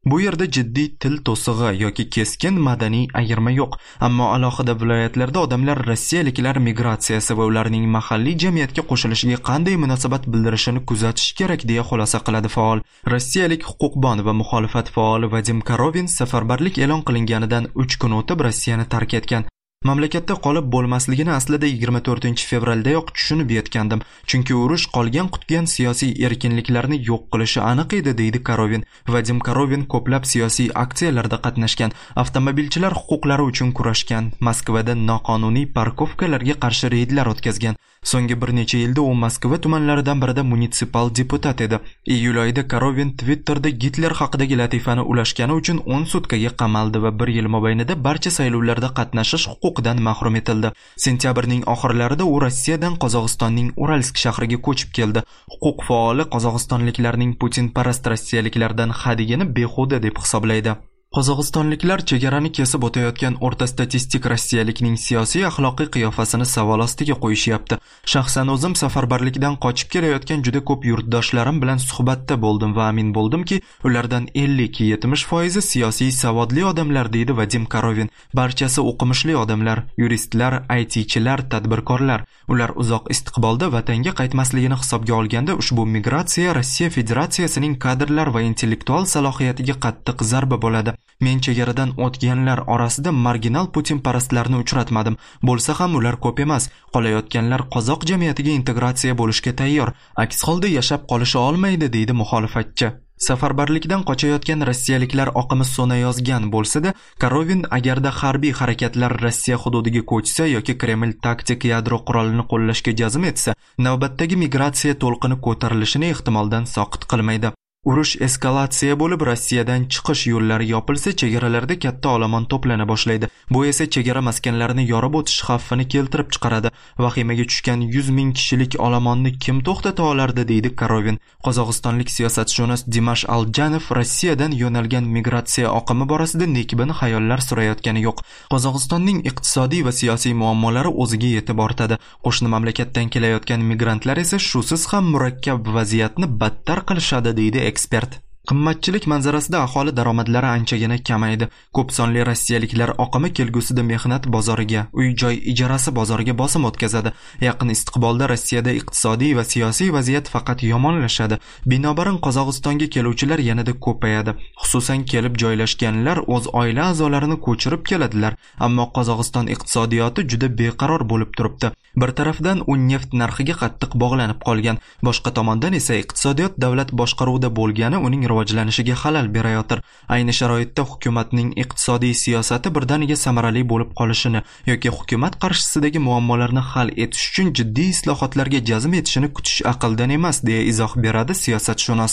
Bu yerda jiddiy til to'sig'i yoki keskin madaniy ayirma yo'q, ammo alohida viloyatlarda odamlar rossiyaliklar migratsiyasi va ularning mahalliy jamiyatga qo'shilishiga qanday munosabat bildirishini kuzatish kerak deya xulosa qiladi faol. Rossiyalik huquqbon va muxolifat faoli Vadim Korovin safarbarlik e'lon qilinganidan uch kun o'tib Rossiyani tark etgan. Mamlakatda qolib bo'lmasligini aslida yigirma to'rtinchi fevraldayoq tushunib yetgandim, chunki urush qolgan qutgan siyosiy erkinliklarni yo'q qilishi aniq edi, deydi Korovin. Vadim Korovin ko'plab siyosiy aksiyalarda qatnashgan, avtomobilchilar huquqlari uchun kurashgan, Moskvada noqonuniy parkovkalarga qarshi reydlar o'tkazgan. So'nggi bir necha yilda u Moskva tumanlaridan birida munitsipal deputat edi. Iyul oyida Korovin Twitterda Gitler haqidagi latifani ulashgani uchun o'n sutkaga qamaldi va bir yil mobaynida barcha saylovlarda qatnashish huquqidan mahrum etildi. Sentyabrning oxirlarida u Rossiyadan Qozog'istonning Uralsk shahriga ko'chib keldi. Huquq faoli qozog'istonliklarning Putin-parast rossiyaliklardan hadigini behuda deb hisoblaydi. Qozog'istonliklar chegarani kesib o'tayotgan o'rta statistik rossiyalikning siyosiy axloqiy qiyofasini savol ostiga qo'yishyapti. Shaxsan o'zim safarbarlikdan qochib kelayotgan juda ko'p yurtdoshlarim bilan suhbatda bo'ldim va amin bo'ldimki, ulardan ellik yetmish foizi siyosiy savodli odamlar, deydi Vadim Korovin. Barchasi o'qimishli odamlar, yuristlar, I T'chilar, tadbirkorlar. Ular uzoq istiqbolda vatanga qaytmasligini hisobga olganda ushbu migratsiya Rossiya Federatsiyasining kadrlar va intellektual salohiyatiga qattiq zarba bo'ladi. Men chegaradan o'tganlar orasida marginal Putin parastlarni uchratmadim. Bo'lsa ham ular ko'p emas. Qolayotganlar qozoq jamiyatiga integratsiya bo'lishga tayyor. Aks holda yashab qolishi olmaydi, deydi muxolifatchi. Safarbarlikdan qochayotgan rossiyaliklar oqimi so'na yozgan bo'lsa-da, Korovin agarda harbiy harakatlar Rossiya hududiga ko'chsa yoki Kreml taktik yadro qurolini qo'llashga jazm etsa, navbatdagi migratsiya to'lqini ko'tarilishini ehtimoldan soqit qilmaydi. Urush eskalatsiya bo'lib, Rossiyadan chiqish yo'llari yopilsa, chegaralarda katta olomon to'plana boshlaydi. Bu esa chegara maskanlarini yorib o'tish xavfini keltirib chiqaradi. Vahimaga tushgan yuz ming kishilik olomonni kim to'xtata olardi, deydi Korovin. Qozog'istonlik siyosatshunos Dimash Aljanov Rossiyadan yo'nalgan migratsiya oqimi borasida nekbin xayollar surayotgani yo'q. Qozog'istonning iqtisodiy va siyosiy muammolari o'ziga yetib ortadi. Qo'shni mamlakatdan kelayotgan migrantlar esa shusiz ham murakkab vaziyatni battar qilishadi, deydi ekspert. Qimmatchilik manzarasida aholi daromadlari anchagina kamaydi. Ko'p sonli rossiyaliklar oqimi kelgusida mehnat bozoriga, uy-joy ijarasi bozoriga bosim o'tkazadi. Yaqin istiqbolda Rossiyada iqtisodiy va siyosiy vaziyat faqat yomonlashadi. Binobarin Qozog'istonga keluvchilar yanada ko'payadi. Xususan kelib joylashganlar o'z oila a'zolarini ko'chirib keladilar, ammo Qozog'iston iqtisodiyoti juda beqaror bo'lib turibdi. Bir tarafdan u neft narxiga qattiq bog'lanib qolgan, boshqa tomondan esa iqtisodiyot davlat boshqaruvida bo'lgani uning rivojlanishiga xalal berayotir. Ayni sharoitda hukumatning iqtisodiy siyosati birdaniga samarali bo'lib qolishini yoki hukumat qarshisidagi muammolarni hal etish uchun jiddiy islohotlarga jazm etishini kutish aqldan emas, deya izoh beradi siyosatshunos.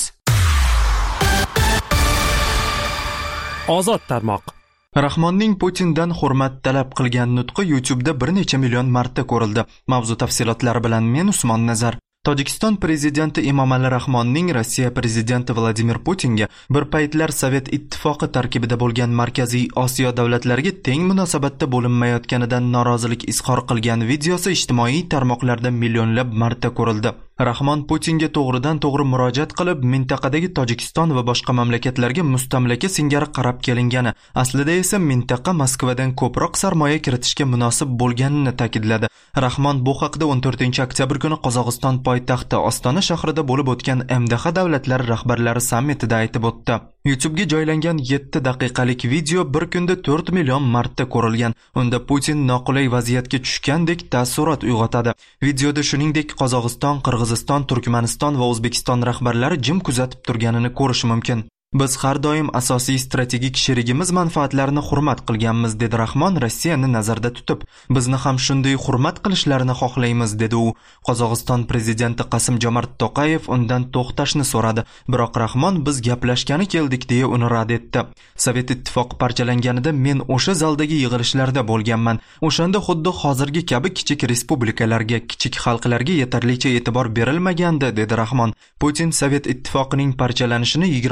Ozod tarmoq. Rahmonning Putindan hurmat talab qilgan nutqi YouTube'da bir necha million marta ko'rildi. Mavzu tafsilotlari bilan men Usmon Nazar. Tojikiston prezidenti Emomali Rahmonning Rossiya prezidenti Vladimir Putinga bir paytlar Sovet ittifoqi tarkibida bo'lgan Markaziy Osiyo davlatlariga teng munosabatda bo'linmayotganidan norozilik izhor qilgan videosi ijtimoiy tarmoqlarda millionlab marta ko'rildi. Rahmon Putinga to'g'ridan to'g'ri murojaat qilib, mintaqadagi Tojikiston va boshqa mamlakatlarga mustamlaka singari qarab kelingani, aslida esa mintaqa Moskvadan ko'proq sarmoya kiritishga munosib bo'lganini ta'kidladi. Rahmon bu haqda o'n to'rtinchi oktyabr kuni Qozog'iston poytaxti Ostona shahrida bo'lib o'tgan M D H davlatlari rahbarlari sammitida aytib o'tdi. YouTube'ga joylangan yetti daqiqalik video bir kunda to'rt million marta ko'rilgan. Unda Putin noqulay vaziyatga tushgandek taassurot uyg'otadi. Videoda shuningdek Qozog'iston, Qirg'iziston, Turkmaniston va O'zbekiston rahbarlari jim kuzatib turganini ko'rish mumkin. Biz har doim asosiy strategik sherigimiz manfaatlarini hurmat qilganmiz, dedi Rahmon Rossiyani nazarda tutib. Bizni ham shunday hurmat qilishlarini xohlaymiz, dedi u. Qozog'iston prezidenti Qasim-Jomart To'qayev undan to'xtashni so'radi, biroq Rahmon biz gaplashgani keldik deya uni rad etdi. Sovet ittifoqi parchalanganida men o'sha zaldagi yig'ilishlarda bo'lganman. O'shanda xuddi hozirgi kabi kichik respublikalarga, kichik xalqlarga yetarlicha e'tibor berilmagandi, dedi Rahmon. Putin Sovet ittifoqining parchalanishini yigirmanchi asr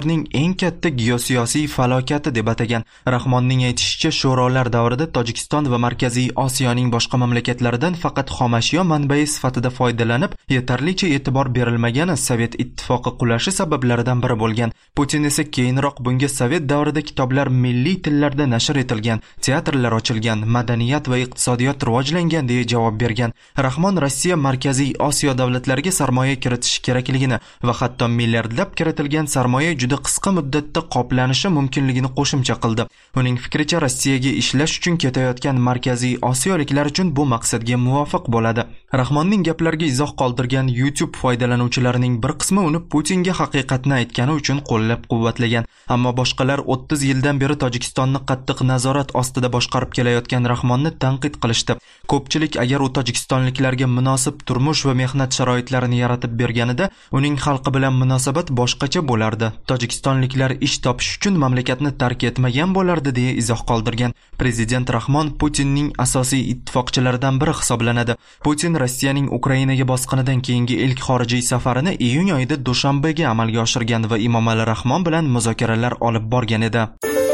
asrning eng katta geosiyosiy falokati deb atagan. Rahmonning aytishicha, sho'rolar davrida Tojikiston va Markaziy Osiyoning boshqa mamlakatlaridan faqat xomashyo manbai sifatida foydalanib, yetarlicha e'tibor berilmagani Sovet ittifoqi qulashi sabablaridan biri bo'lgan. Putin esa keyinroq bunga Sovet davrida kitoblar milliy tillarda nashr etilgan, teatrlar ochilgan, madaniyat va iqtisodiyot rivojlangan deya javob bergan. Rahmon Rossiya Markaziy Osiyo davlatlariga sarmoya kiritish kerakligini va hatto milliardlab kiritilgan sarmoya juda qisqa muddatda qoplanishi mumkinligini qo'shimcha qildi. Uning fikricha, Rossiyaga ishlash uchun ketayotgan Markaziy Osiyoliklar uchun bu maqsadga muvofiq bo'ladi. Rahmonning gaplariga izoh qoldirgan YouTube foydalanuvchilarining bir qismi uni Putinga haqiqatni aytgani uchun qo'llab-quvvatlagan. Ammo boshqalar o'ttiz yildan beri Tojikistonni qattiq nazorat ostida boshqarib kelayotgan Rahmonni tanqid qilishdi. Ko'pchilik agar u tojikistonliklarga munosib turmush va mehnat sharoitlarini yaratib berganida, uning xalqi bilan munosabat boshqacha bo'lardi. Tojikistonliklar ish topish uchun mamlakatni tark etmagan bo'lardi deya izoh qoldirgan. Prezident Rahmon Putinning asosiy ittifoqchilaridan biri hisoblanadi. Putin Rossiyaning Ukrainaga bosqinidan keyingi ilk xorijiy safarini iyun oyida Dushanbega amalga oshirgan va Emomali Rahmon bilan muzokaralar olib borgan edi.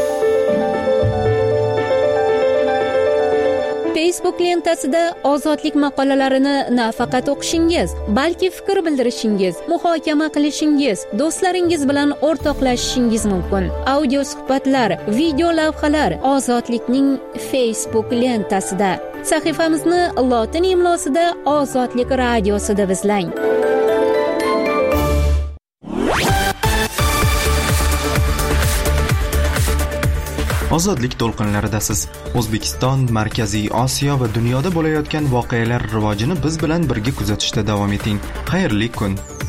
Facebook lentasida ozodlik maqolalarini nafaqat o'qishingiz, balki fikr bildirishingiz, muhokama qilishingiz, do'stlaringiz bilan o'rtoqlashishingiz mumkin. Audio suhbatlar, video lavhalar Ozodlikning Facebook lentasida. Sahifamizni lotin imlosida Ozodlik radiosida izlang. Ozodlik to'lqinlaridasiz. O'zbekiston, Markaziy Osiyo va dunyoda bo'layotgan voqealar rivojini biz bilan birga kuzatishda davom eting. Xayrli kun.